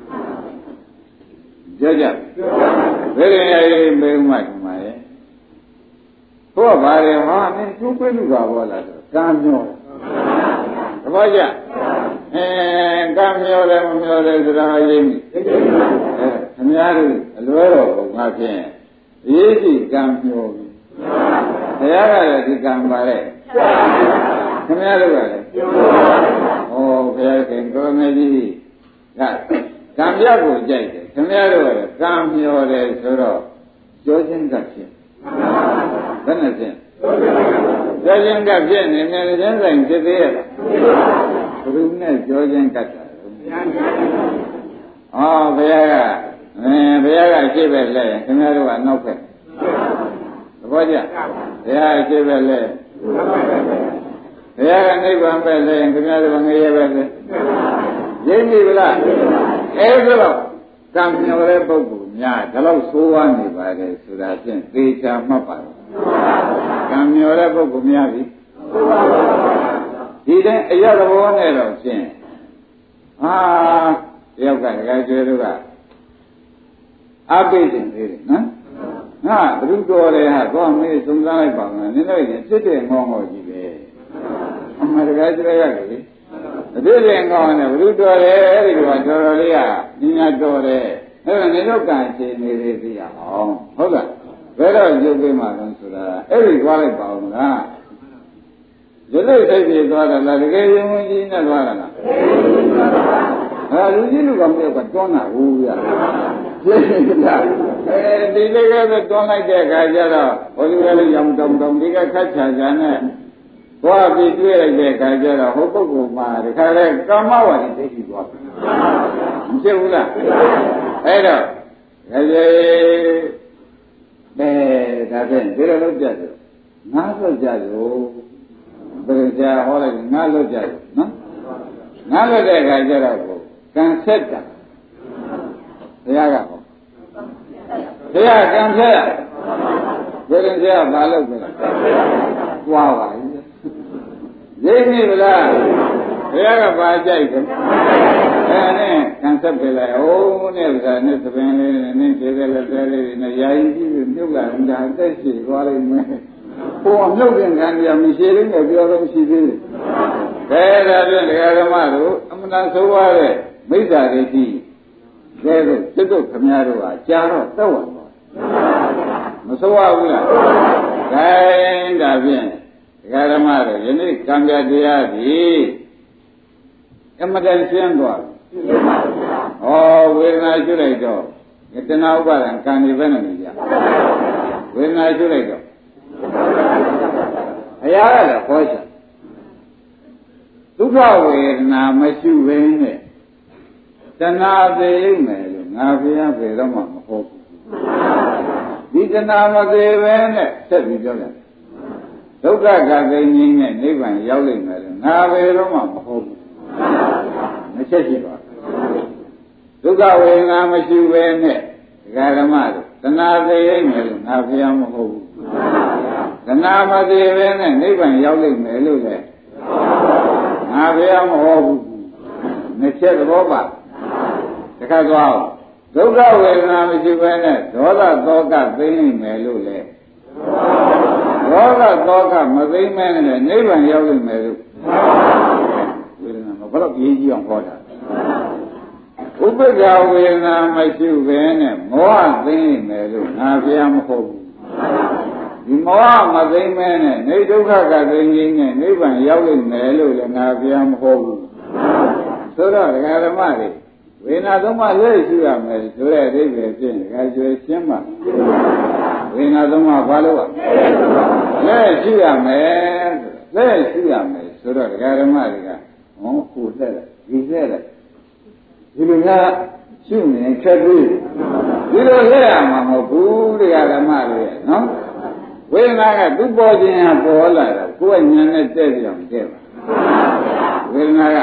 ပြောကြဘယ်ရင်ရာကြီးမေးမှဆံပါရဲ့ဟောပါလေဟာမင်းသူ့ပြလူပါဘောလားဆိုကံမျောသဘောကျကံမျောတယ်မမျောတယ်ဆိုတာရိပ်မိခင်ဗျားတို့အလွဲတော်ကငါဖြင့်ရေးကြည့်ကံမျောပြီဘုရားကလည်းဒီကံပါလေခင်ဗျားတို့ကလည်းဩဘုရားခင်ကိုမေကြီးကကံပြကိုကြိုက်တယ်ခင်ဗျားတို့ကလည်းကံမျောတယ်ဆိုတော့ကြောချင်းကဖြစ်ဘယ်နဲ့ဖြစ်ကြောချင်းကဖြစ်နေနေချင်းဆိုင်ဖြစ်သေးရဲ့ဘယ်သူနဲ့ကြောချင်းကတ်တာလဲဘုရားကဘုရားကရှေ့ဘက်လဲခင်ဗျားတို့ကနောက်ဘက်သဘောကျဘုရားရှေ့ဘက်လဲဘုရားကနိဗ္ဗာန်ဘက်လဲခင်ဗျားတို့ကငရဲဘက်လဲရိပ်ပြီလားအဲ့ဒါတော့ကံမျောတဲ့ပုဂ္ဂိုလ်များဒါလို့ဆိုးဝါးနေပါတယ်ဆိုတာဖြင့်သေချာမှတ်ပါဘူးကံမျောတဲ့ပုဂ္ဂိုလ်များပြီဒီတဲ့အရာသဘောနဲ့တော့ဖြင့်ဟာတယောက်ကတကယ်ကျွဲတို့ကအပိတ်တင်သေးတယ်နော်ငါဘုရုတော်တယ်ဟာသွားမေးသုံးစားလိုက်ပါမယ်နင်းတို့ရင်စစ်တဲ့ငေါငေါကြီးပဲအမှန်တကယ်ကျွဲရတယ်လေအပြည့်ရင်ကောင်းတယ်ဘုရုတော်တယ်အဲ့ဒီကတော်တော်လေးကညညာတော်တယ်အဲ့ဒါနင်းတို့ကံချင်နေသေးသေးရအောင်ဟုတ်လားဘယ်တော့ရုပ်ပေးမှလဲဆိုတာအဲ့ဒီသွားလိုက်ပါဦးလားရုပ်စိတ်ပြေသွားတယ်လားတကယ်ရင်ဝင်ကြီးနဲ့သွားတာလားလူကြီးလူကောင်တွေကတွန်းတာဟုတ်ရဒီလေးကပဲတွန်းလိုက်တဲ့အခါကျတော့ဘုရားလည်းရောင်တုံတုံဒီကခတ်ချာချာနဲ့သွားပြီးတွေ့လိုက်တဲ့အခါကျတော့ဟိုပုဂ္ဂိုလ်မှာဒီခါလဲကာမဝါဒီသိရှိသွားတယ်မဖြစ်ဘူးလားအဲ့တော့ဒါဖြင့်ဒီလိုလုပ်ကြတယ်ငါလွတ်ကြရောဘယ်ကြာဟောလိုက်ငါလွတ်ကြရောနော်ငါလွတ်တဲ့အခါကျတော့ကံဆက်တာဘုရားကဟောဘုရားကံဆက်ဘယ်ရင်ကြာမလုပ်ဘူးလားကြွားပါဘူးရိပ်နေဗလားဘုရားကပါကြိုက်တယ်အဲနဲ့ကံဆက်ပြလိုက်အောင်နဲ့ဗျာနဲ့သပင်လေးနဲ့ခြေသေးလေးတဲလေးနဲ့ယာယီကြီးမြုပ်လာတာအသက်ရှိသွားလိမ့်မယ်ဟိုမြုပ်တဲ့ကံကြီးမရှိသေးနဲ့ပြောလို့ရှိသေးတယ်ဒါဖြင့်တရားဓမ္မတို့အမှန်တရားဆိုရတဲ့မိစ္ဆာဒိဋ္ဌိကဲတော့စိတ်တို့ခမည်းတော်ဟာကြားတော့သက်ဝင်တော့မဆိုးရဘူးလားဒါဖြင့်တရားဓမ္မတို့ယနေ့ကံပြတရားသည်အမှန်တရားရှင်းသွားဩဝေဒနာကျွလိုက်တော့တဏှာဥပါဒံကံတွေပဲနေကြဝေဒနာကျွလိုက်တော့ဘုရားကလည်းဟောချင်ဒုက္ခဝေဒနာမရှိဘဲနဲ့တဏှာသေးမယ်လို့ငါဘုရားပြေတော့မှမဟုတ်ဘူးဒီတဏှာမသေးဘဲနဲ့ဆက်ပြီးပြောတယ်ဒုက္ခကသိငြိမ်းနဲ့နိဗ္ဗာန်ရောက်လိမ့်မယ်လို့ငါပြေတော့မှမဟုတ်ဘူးမချက်ရှိပါဒုက္ခဝေဒနာမရှိဘဲနဲ့ဒကာဓမ္မတို့တဏှာသေးမယ်လို့ငါဘုရားမဟုတ်ဘူးတဏှာမသေးဘဲနဲ့နိဗ္ဗာန်ရောက်လိမ့်မယ်လို့လေငါဘုရားမဟုတ်ဘူးနှစ်ချက်သဘောပါတခါသွားဒုက္ခဝေဒနာမရှိဘဲနဲ့ဒေါသသောကသိနေမယ်လို့လေဒေါသသောကမသိမဲနဲ့နိဗ္ဗာန်ရောက်လိမ့်မယ်လို့ဝေဒနာဘယ်တော့ကြီးအောင်ဟောတာဥပ္ပခာဝေဒနာမရှိဘဲနဲ့မောဟသိနေမယ်လို့ငါဘုရားမဟုတ်ဘူးဒီမောဟမသိမဲနဲ့နေဒုက္ခကသိငြိမ်းနဲ့နိဗ္ဗာန်ရောက်လိမ့်မယ်လို့လည်းငါဘုရားမဟုတ်ဘူးဆိုတော့ဒကာဓမ္မတွေဝေဒနာသုံးပါးလက်ရှိရမယ်ဆိုတဲ့အဓိပ္ပာယ်ဖြင့်ဒကာကျွေးရှင်းပါဝေဒနာသုံးပါးဘာလို့လက်ရှိရမယ်လက်ရှိရမယ်ဆိုတော့ဒကာဓမ္မတွေကဟောကိုသက်တယ်ဒီသက်တယ်ဒီလိုများရှုနေခက်ပြီးဒီလိုလက်ရမှာမဟုတ်ဘူးဒကာဓမ္မတွေနော်ဝေဒနာကသူ့ပေါ်ခြင်းဟာပေါ်လာတာကိုယ်ကဉာဏ်နဲ့တက်ပြအောင်တက်ပါဝေဒနာက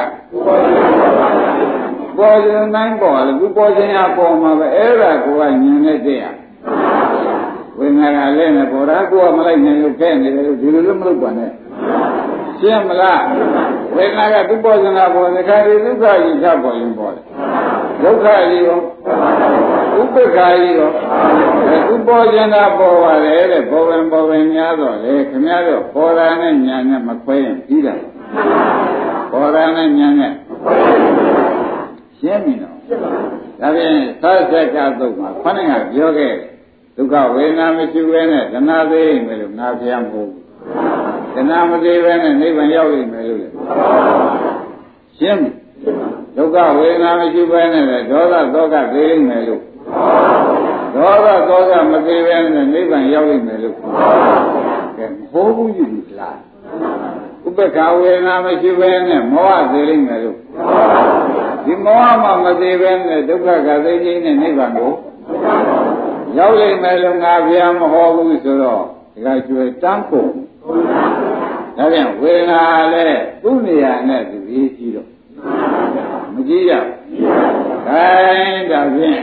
ပေါ်ခြင်းတိုင်းပေါ်လေသူ့ပေါ်ခြင်းဟာပေါ်မှာပဲအဲ့ဒါကိုယ်ကဉာဏ်နဲ့တက်ရဝေဒနာကလည်းနဲ့ပေါ်တာကိုယ်ကမလိုက်နိုင်လို့ခဲနေတယ်လို့ဒီလိုလည်းမလုပ်ပါနဲ့ရှင်းမလားဝေဒနာကသူ့ပေါ်ခြင်းဟာပေါ်တယ်ခါဒီဒုက္ခကြီးချပေါ်ရင်ပေါ်တယ်ဒုက္ခကြီးရောဥပ္ပခာကြီးရောသူပေါ်ခြင်းသာပေါ်ပါလေတဲ့ပေါ်ဝင်များတော့လေခင်ဗျားတို့ပေါ်တာနဲ့ညာနဲ့မခွဲရင်ပြီးတာပေါ်တာနဲ့ညာနဲ့ရှင်းပြီနော်ဒါဖြင့်သာသက်ကသုတ်မှာခொနည်းကပြောခဲ့ဒုက္ခဝေဒနာမရှိဘဲနဲ့တဏှာသေးမယ်လို့ငါဖျားမဟုတ်ဘူးတဏှာမသေးဘဲနဲ့နိဗ္ဗာန်ရောက်လိမ့်မယ်လို့လေရှင်းပြီဒုက္ခဝေဒနာမရှိဘဲနဲ့ဒေါသသောကသေးမယ်လို့ဒေါသသောကမသေးဘဲနဲ့နိဗ္ဗာန်ရောက်လိမ့်မယ်လို့ကဲဟောဘူးယူလားဥပ္ပခာဝေဒနာမရှိဘဲနဲ့မောဟသေးလိမ့်မယ်လို့ဒီမောဟမှမသေးဘဲနဲ့ဒုက္ခကသိခြင်းနဲ့နိဗ္ဗာန်ကိုရောက်လိမ့်မယ်လို့ငါဘုရားမဟောဘူးဆိုတော့ဒီကကျွေတန်းကုန်ဒါပြန်ဝေဒနာလည်းသူ့နေရာနဲ့သူရေးကြည့်တော့မကြည့်ရဘူးဒါဖြင့်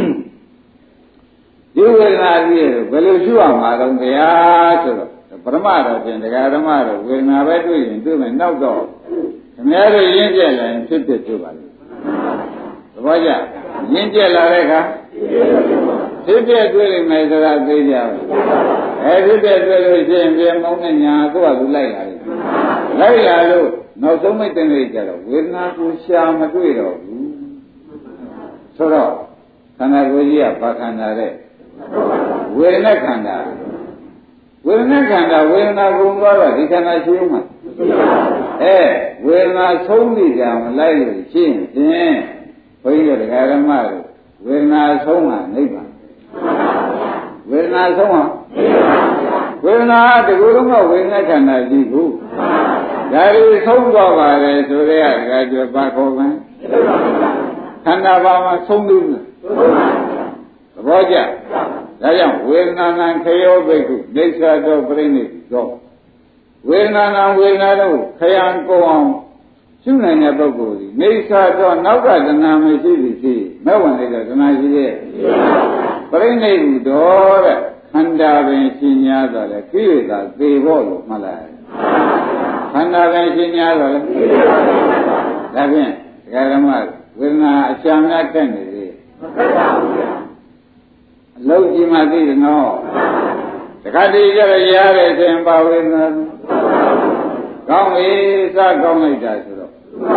ဒီဝေဒနာကြီးဘယ်လိုရှိရမှာတော့ဗျာဆိုတော့ပရမတော်ဖြင့်တရားဓမ္မတော်ဝေဒနာပဲတွေ့ရင်တွေ့မယ်နောက်တော့ခင်ဗျားတို့ရင်းကျက်လာရင်ဖြစ်ဖြစ်တွေ့ပါလိမ့်သဘောကျရင်းကျက်လာတဲ့အခါဖြစ်ဖြစ်တွေ့လိမ့်မယ်ဆိုတာသိကြပါဖြစ်ဖြစ်တွေ့လို့ရှိရင်ပြန်မောင်းတဲ့ညာသူ့ဟာသူလိုက်လာတယ်လိုက်လာလို့နောက်ဆုံးမိတ်တဲ့နေ့ကျတော့ဝေဒနာကိုရှာမတွေ့တော့ဘူးဆိုတော့ခန္ဓာကိုယ်ကြီးကဘာခန္ဓာတဲ့ဝေဒနာခန္ဓာဝေဒနာခန္ဓာဝေဒနာကုန်သွားတော့ဒီခန္ဓာရှိဦးမှာဝေဒနာဆုံးပြီကြမလိုက်လို့ရှိရင်ဖြင့်ဘုန်းကြီးတို့တရားဓမ္မတို့ဝေဒနာဆုံးမှာနိဗ္ဗာန်ဝေဒနာဆုံးမှာဝေဒနာတကူလုံးကဝေဒနာခန္ဓာရှိဘူးဒါတွေဆုံးသွားပါလေဆိုတဲ့အခါကျဘာခေါ်မလဲခန္ဓာဘာမှာဆုံးသေးဘူးသဘောကျဒါကြောင့်ဝေဒနာနံခယောဘိက္ခုဒိဋ္ဌာတောပြိဋိသောဝေဒနာနံဝေဒနာတို့ခယံကိုအောင်ရှုနိုင်တဲ့ပုဂ္ဂိုလ်ဒီနေသာတော့နောက်ကတဏှာမရှိသည်ရှိမဲ့ဝင်တဲ့တဏှာရှိရဲ့ပြိဋိဟုတော်တဲ့ခန္ဓာပင်ရှင်များတော့လေကိလေသာသေဖို့လို့မှတ်လိုက်ခန္ဓာပင်ရှင်များတော့လေဒါဖြင့်ဒကာဓမ္မဝေဒနာအရှာများတက်နေလေမတက်ပါဘူးဗျာအလုံးကြီးမှသိတယ်နော်တခါတည်းကျတော့ရတဲ့သင်ပါဝေဒနာကောင်းပြီစကောင်းလိုက်တာဆိုတော့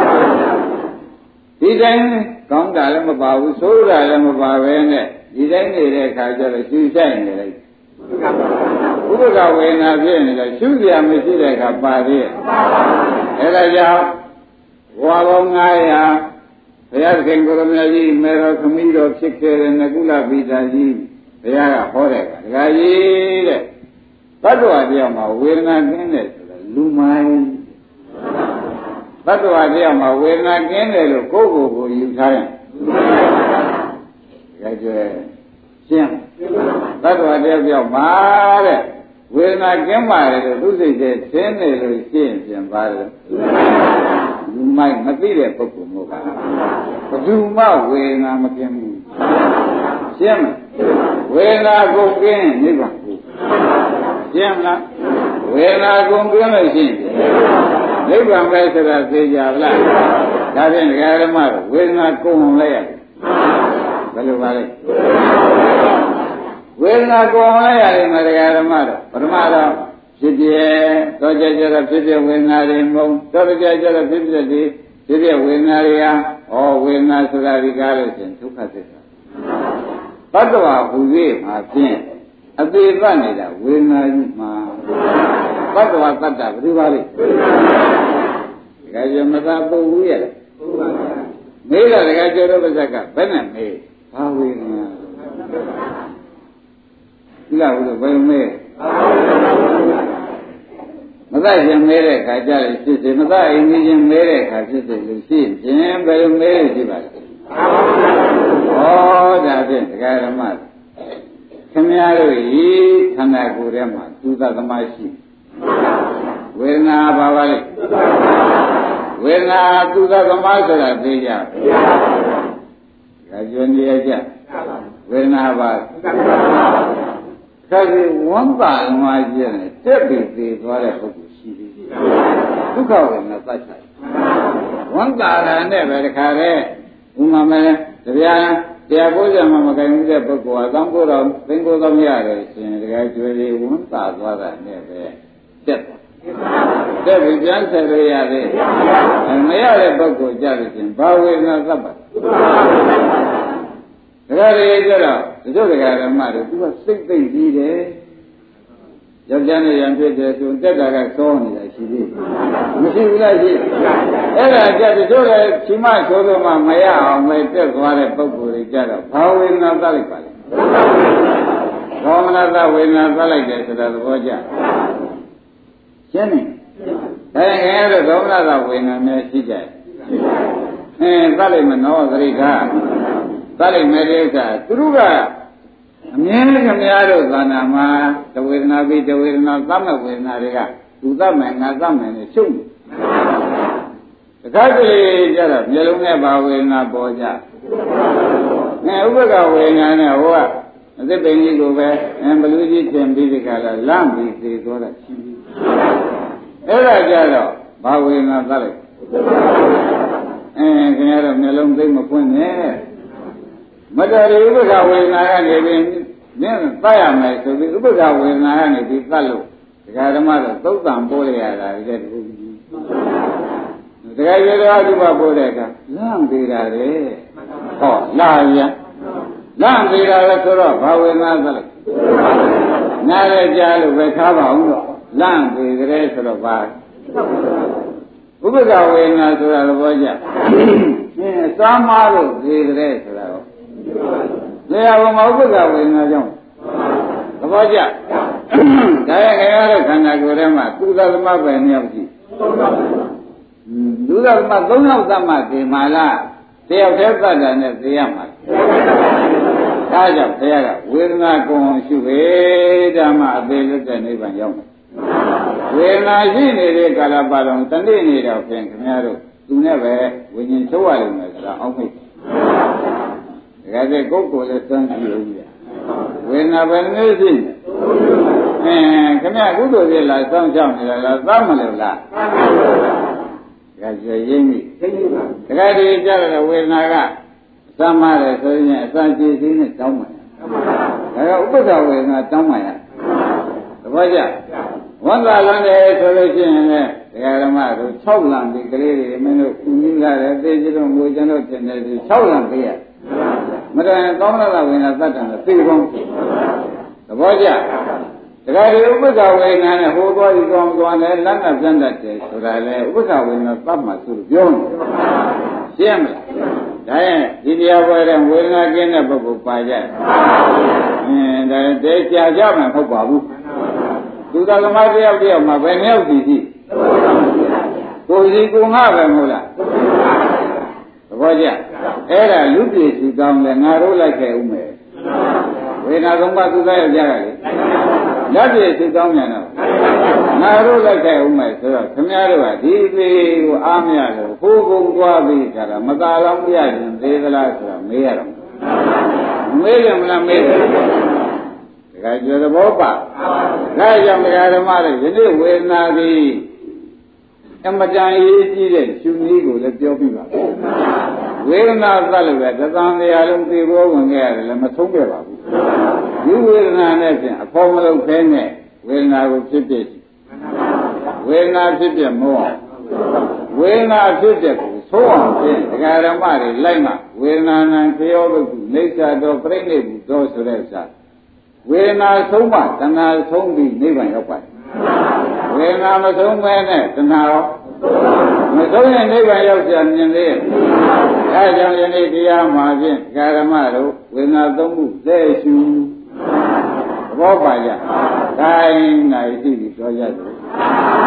ဒီတိုင်းကောင်းတာလည်းမပါဘူးဆိုးတာလည်းမပါပဲနဲ့ဒီတိုင်းနေတဲ့အခါကျတော့ရှုဆိုင်နေလိုက်ဥပ္ပကဝေဒနာဖြစ်နေတော့ရှုစရာမရှိတဲ့အခါပါသေးရဲ့အဲဒါကြောင့်ဘဝပေါင်း900ဘုရားသခင်ကိုရမကြီးမေတော်ခမီးတော်ဖြစ်ခဲ့တဲ့နကုလပိတာကြီးဘုရားကဟောတဲ့ကဒကာကြီးတဲ့ဘတ်တော်တရားမှာဝေဒနာကင်းတယ်ဆိုတော့လူမိုင်းဘတ်တော်တရားမှာဝေဒနာကင်းတယ်လို့ကိုယ့်ကိုယ်ကိုယူထားရင်ဒကာကျွဲရှင်းဘတ်တော်တရားပြောမှာတဲ့ဝေဒနာကင်းပါတယ်လို့သူစိတ်ထဲသင်နေလို့ရှင်းပြန်ပါတယ်လူမိုက်မသိတဲ့ပုဂ္ဂိုလ်မျိုးကဘယ်သူမှဝေဒနာမကင်းဘူးရှင်းမလားဝေဒနာကိုကင်းနိဗ္ဗာန်ကိုရှင်းမလားဝေဒနာကိုကင်းလို့ရှိရင်နိဗ္ဗာန်ပဲဆိုတာသိကြပါလားဒါဖြင့်ဒကာဓမ္မဝေဒနာကုန်လိုက်ရတယ်ဘယ်လိုပါလဲဝေဒနာကုန်လိုက်ရတယ်မဒကာဓမ္မတော့ပထမတော့ဖြစ်ပြတော့ကြကြတော့ဖြစ်ပြဝေဒနာတွေမဟုတ်တော့ကြကြတော့ဖြစ်ပြတွေဖြစ်ပြဝေဒနာတွေဟာဝေဒနာဆိုတာဒီကားလို့ရှင်ဒုက္ခသစ္စာဘတ်တော်ဟူ၍မှာဖြင့်အသေးပတ်နေတာဝေဒနာကြီးမှာဘတ်တော်တတ္တဘယ်လိုပါလဲဒကာကျော်မသာပုတ်ဘူးရဲ့မေးတော့ဒကာကျော်တို့ပါဇက်ကဘယ်နဲ့မေးဘာဝေဒနာဒီလားဘုရားဘယ်မေးမသက်ရှင်မဲတဲ့ခါကြလို့ဖြစ်စေမသက်အိမ်ကြီးချင်းမဲတဲ့ခါဖြစ်စေလို့ရှိရင်ဘယ်လိုမဲရရှိပါလဲဒါဖြင့်ဒကာဓမ္မခင်ဗျားတို့ဤခန္ဓာကိုယ်ထဲမှာသုသသမားရှိဝေဒနာဘာပါလဲဝေဒနာသုသသမားဆိုတာသိကြဒါကျွန်းရကြဝေဒနာပါဒါကြီးဝမ်းပါလွားကျင်တက်ပြီးသေးသွားတဲ့ပုဂ္ဂိုလ်ရှိသေးတယ်ဒုက္ခဝေဒနာသတ်ချင်ဝမ်းသာတာနဲ့ပဲတခါတည်းဥမာမဲတရားကိုကြမှာမကင်ဘူးတဲ့ပုဂ္ဂိုလ်ကသံဃာတော်သင်္ကိုယ်တော်မရတယ်ရှင်တကယ်ကျွေးလေးဝမ်းသာသွားတာနဲ့ပဲတက်ပြီးပြန်ဆက်လို့ရတယ်မရတဲ့ပုဂ္ဂိုလ်ကြလို့ရှင်ဘာဝေဒနာသတ်ပါဒါကြရကြတော့ဒီလိုတရားဓမ္မတွေသူကစိတ်သိမ့်ပြီးတယ်ယောက်ျားနဲ့ရံဖြစ်တယ်ဆိုတက်တာကစောနေတာရှိသေးမရှိဘူးလားရှိအဲ့ဒါကြဒီလိုလေချိန်မဆိုးဆိုမှမရအောင်ပဲတက်သွားတဲ့ပုံကိုယ်တွေကြတော့ဘာဝေဒနာသတ်လိုက်ပါလဲဘောမနာသဝေဒနာသတ်လိုက်တယ်ဆိုတာသဘောကျရှင်းနေဒါငယ်တော့ဘောမနာသဝေဒနာနဲ့ရှိကြတယ်သတ်လိုက်မနော်သတိကားသတ်လိုက်မယ်တဲ့အခါသူတို့ကအမြဲတမ်းခင်ဗျားတို့သာနာမှာတဝေဒနာပြီးတဝေဒနာသတ်မဲ့ဝေဒနာတွေကသူသတ်မယ်ငါသတ်မယ်နဲ့ရှုပ်နေတခါတလေကျတော့မျိုးလုံးနဲ့ဘာဝေဒနာပေါ်ကြဥပက္ခဝေဒနာနဲ့ဟိုကအသက်ပင်ကြီးကိုပဲဘလူကြီးတင်ပြီးဒီကလာလန့်ပြီးသေသွားတာရှိပြီအဲ့ဒါကြတော့ဘာဝေဒနာသတ်လိုက်ခင်ဗျားတို့မျိုးလုံးသိမဖွင့်နဲ့မတော်ဒီဥပက္ခဝေဒနာကနေပြီးနင်းသတ်ရမယ်ဆိုပြီးဥပက္ခဝေဒနာကနေပြီးသတ်လို့ဒကာဓမ္မတို့သုတ်တံပိုးရတာဒီတဲ့တူကြီးဒကာရေတော်ဥပပိုးတဲ့ကလန့်သေးတာလေဟောလာပြန်လန့်သေးတာလေဆိုတော့ဘာဝေဒနာသတ်လိုက်နားလည်းကြားလို့ပဲခါပါအောင်တော့လန့်သေးတယ်ဆိုတော့ဘာဥပက္ခဝေဒနာဆိုတာသဘောကျစားမားလို့သေးတယ်ဆိုတာတော့နေရာဘုံမှာဥပက္ခဝေဒနာကြောင့်သဘောကျဒါရခင်ဗျားတို့ခန္ဓာကိုယ်ထဲမှာသုဒ္ဓသမပဲ2ယောက်ရှိသုဒ္ဓသမ3ယောက်သတ်မှဒီမှာလားတယောက်တည်းသတ်တာနဲ့သိရမှာဒါကြောင့်တရားကဝေဒနာကိုယ်ရှုပဲဓမ္မအသေးလွတ်တဲ့နိဗ္ဗာန်ရောက်တယ်ဝေဒနာရှိနေတဲ့ကာလပတ်လုံးတနေ့နေတော့ဖြင့်ခင်ဗျားတို့သူနဲ့ပဲဝိညာဉ်ချုပ်ရလိမ့်မယ်ဆိုတာအောက်မိတ်ဒါကြတဲ့ကိုယ်ကိုယ်လည်းစမ်းကြည့်လို့ရဝေဒနာပဲနေရှိနေခင်ဗျားကုသိုလ်တွေလားစောင့်ရှောက်နေတာလားသတ်မလို့လားဒါကြရင်းပြီဒါကြတဲ့ကြားတဲ့ဝေဒနာကသမ်းမတယ်ဆိုရင်အစကြည့်သေးနဲ့တောင်းမှန်ဒါကဥပ္ပဒဝေဒနာတောင်းမှန်ရသဘောကျဝန္တာလန်းတယ်ဆိုလို့ရှိရင်လည်းဒကာဓမ္မတို့6လံပြီးကလေးတွေမင်းတို့ဦးကြီးလာတယ်သိကြလို့ငိုကျွန်တော်တင်တယ်ဒီ6လံပေးရမတော်ရင်ကောင်းလာတာဝင်လာတတ်တယ်သိကောင်းသဘောကျဒကာတွေဥပ္ပဒဝေဒနာနဲ့ဟိုသွားဒီကောင်းသွားတယ်လက်နဲ့ပြန်တတ်တယ်ဆိုတာလေဥပ္ပဒဝေဒနာသတ်မှဆိုလို့ပြောနေရှင်းမလားဒါရင်ဒီတရားပွဲတဲ့ဝေဒနာကျင်းတဲ့ပုဂ္ဂိုလ်ပါကြဒါတဲကြာကြမှာမဟုတ်ပါဘူးသူသာသမားတယောက်တယောက်မှာဘယ်နှယောက်ရှိရှိကိုယ်စီကိုငါပဲမဟုတ်လားသဘောကျအဲ့ဒါလူပြည်စီကောင်းတယ်ငါတို့လိုက်ခဲ့ဦးမယ်ဝေဒနာသုံးပါးသူသားရောက်ကြရလေလက်ပြည်စီကောင်းမြန်တော့ငါတို့လိုက်ခဲ့ဦးမယ်ဆိုတော့ခင်ဗျားတို့ကဒီသေးကိုအားမရလို့ဟိုးကုန်သွားပြီးကြတာမသာလောင်းပြရင်သေးသလားဆိုတာမေးရတော့မေးရင်မလားမေးတယ်ဒါကြွယ်သဘောပါဒါကြောင့်ဓမ္မတွေယနေ့ဝေဒနာသည်အမတန်ရေးကြည့်တဲ့ရှင်ကြီးကိုလည်းပြောပြပါဝေဒနာသတ်လို့ပဲသံတရားလုံးသိဘောဝင်ခဲ့ရတယ်လည်းမဆုံးခဲ့ပါဘူးဒီဝေဒနာနဲ့ဖြင့်အဖော်မလုပ်ခဲနဲ့ဝေဒနာကိုဖြစ်ဖြစ်ဝေဒနာဖြစ်ဖြစ်မောဝေဒနာဖြစ်တဲ့ကိုသိုးအောင်ဖြင့်ဓမ္မတွေလိုက်မှဝေဒနာနံခေယောဘုနေစ္ဆာတော်ပြိဋိဘုသောဆိုတဲ့ဥစ္စာဝေဒနာဆုံးမှတဏှာဆုံးပြီးနိဗ္ဗာန်ရောက်ပါတယ်ဝေဒနာမဆုံးမဲနဲ့တဏှာရောမဆုံးရင်နိဗ္ဗာန်ရောက်ကြမြင်သေးရဲ့အဲကြောင့်ယနေ့တရားမှာဖြင့်ဓမ္မတို့ဝေဒနာသုံးခုသိရှုသဘောပါကြ။ဒါရင်နိုင်ရှိပြီးပြောရတယ်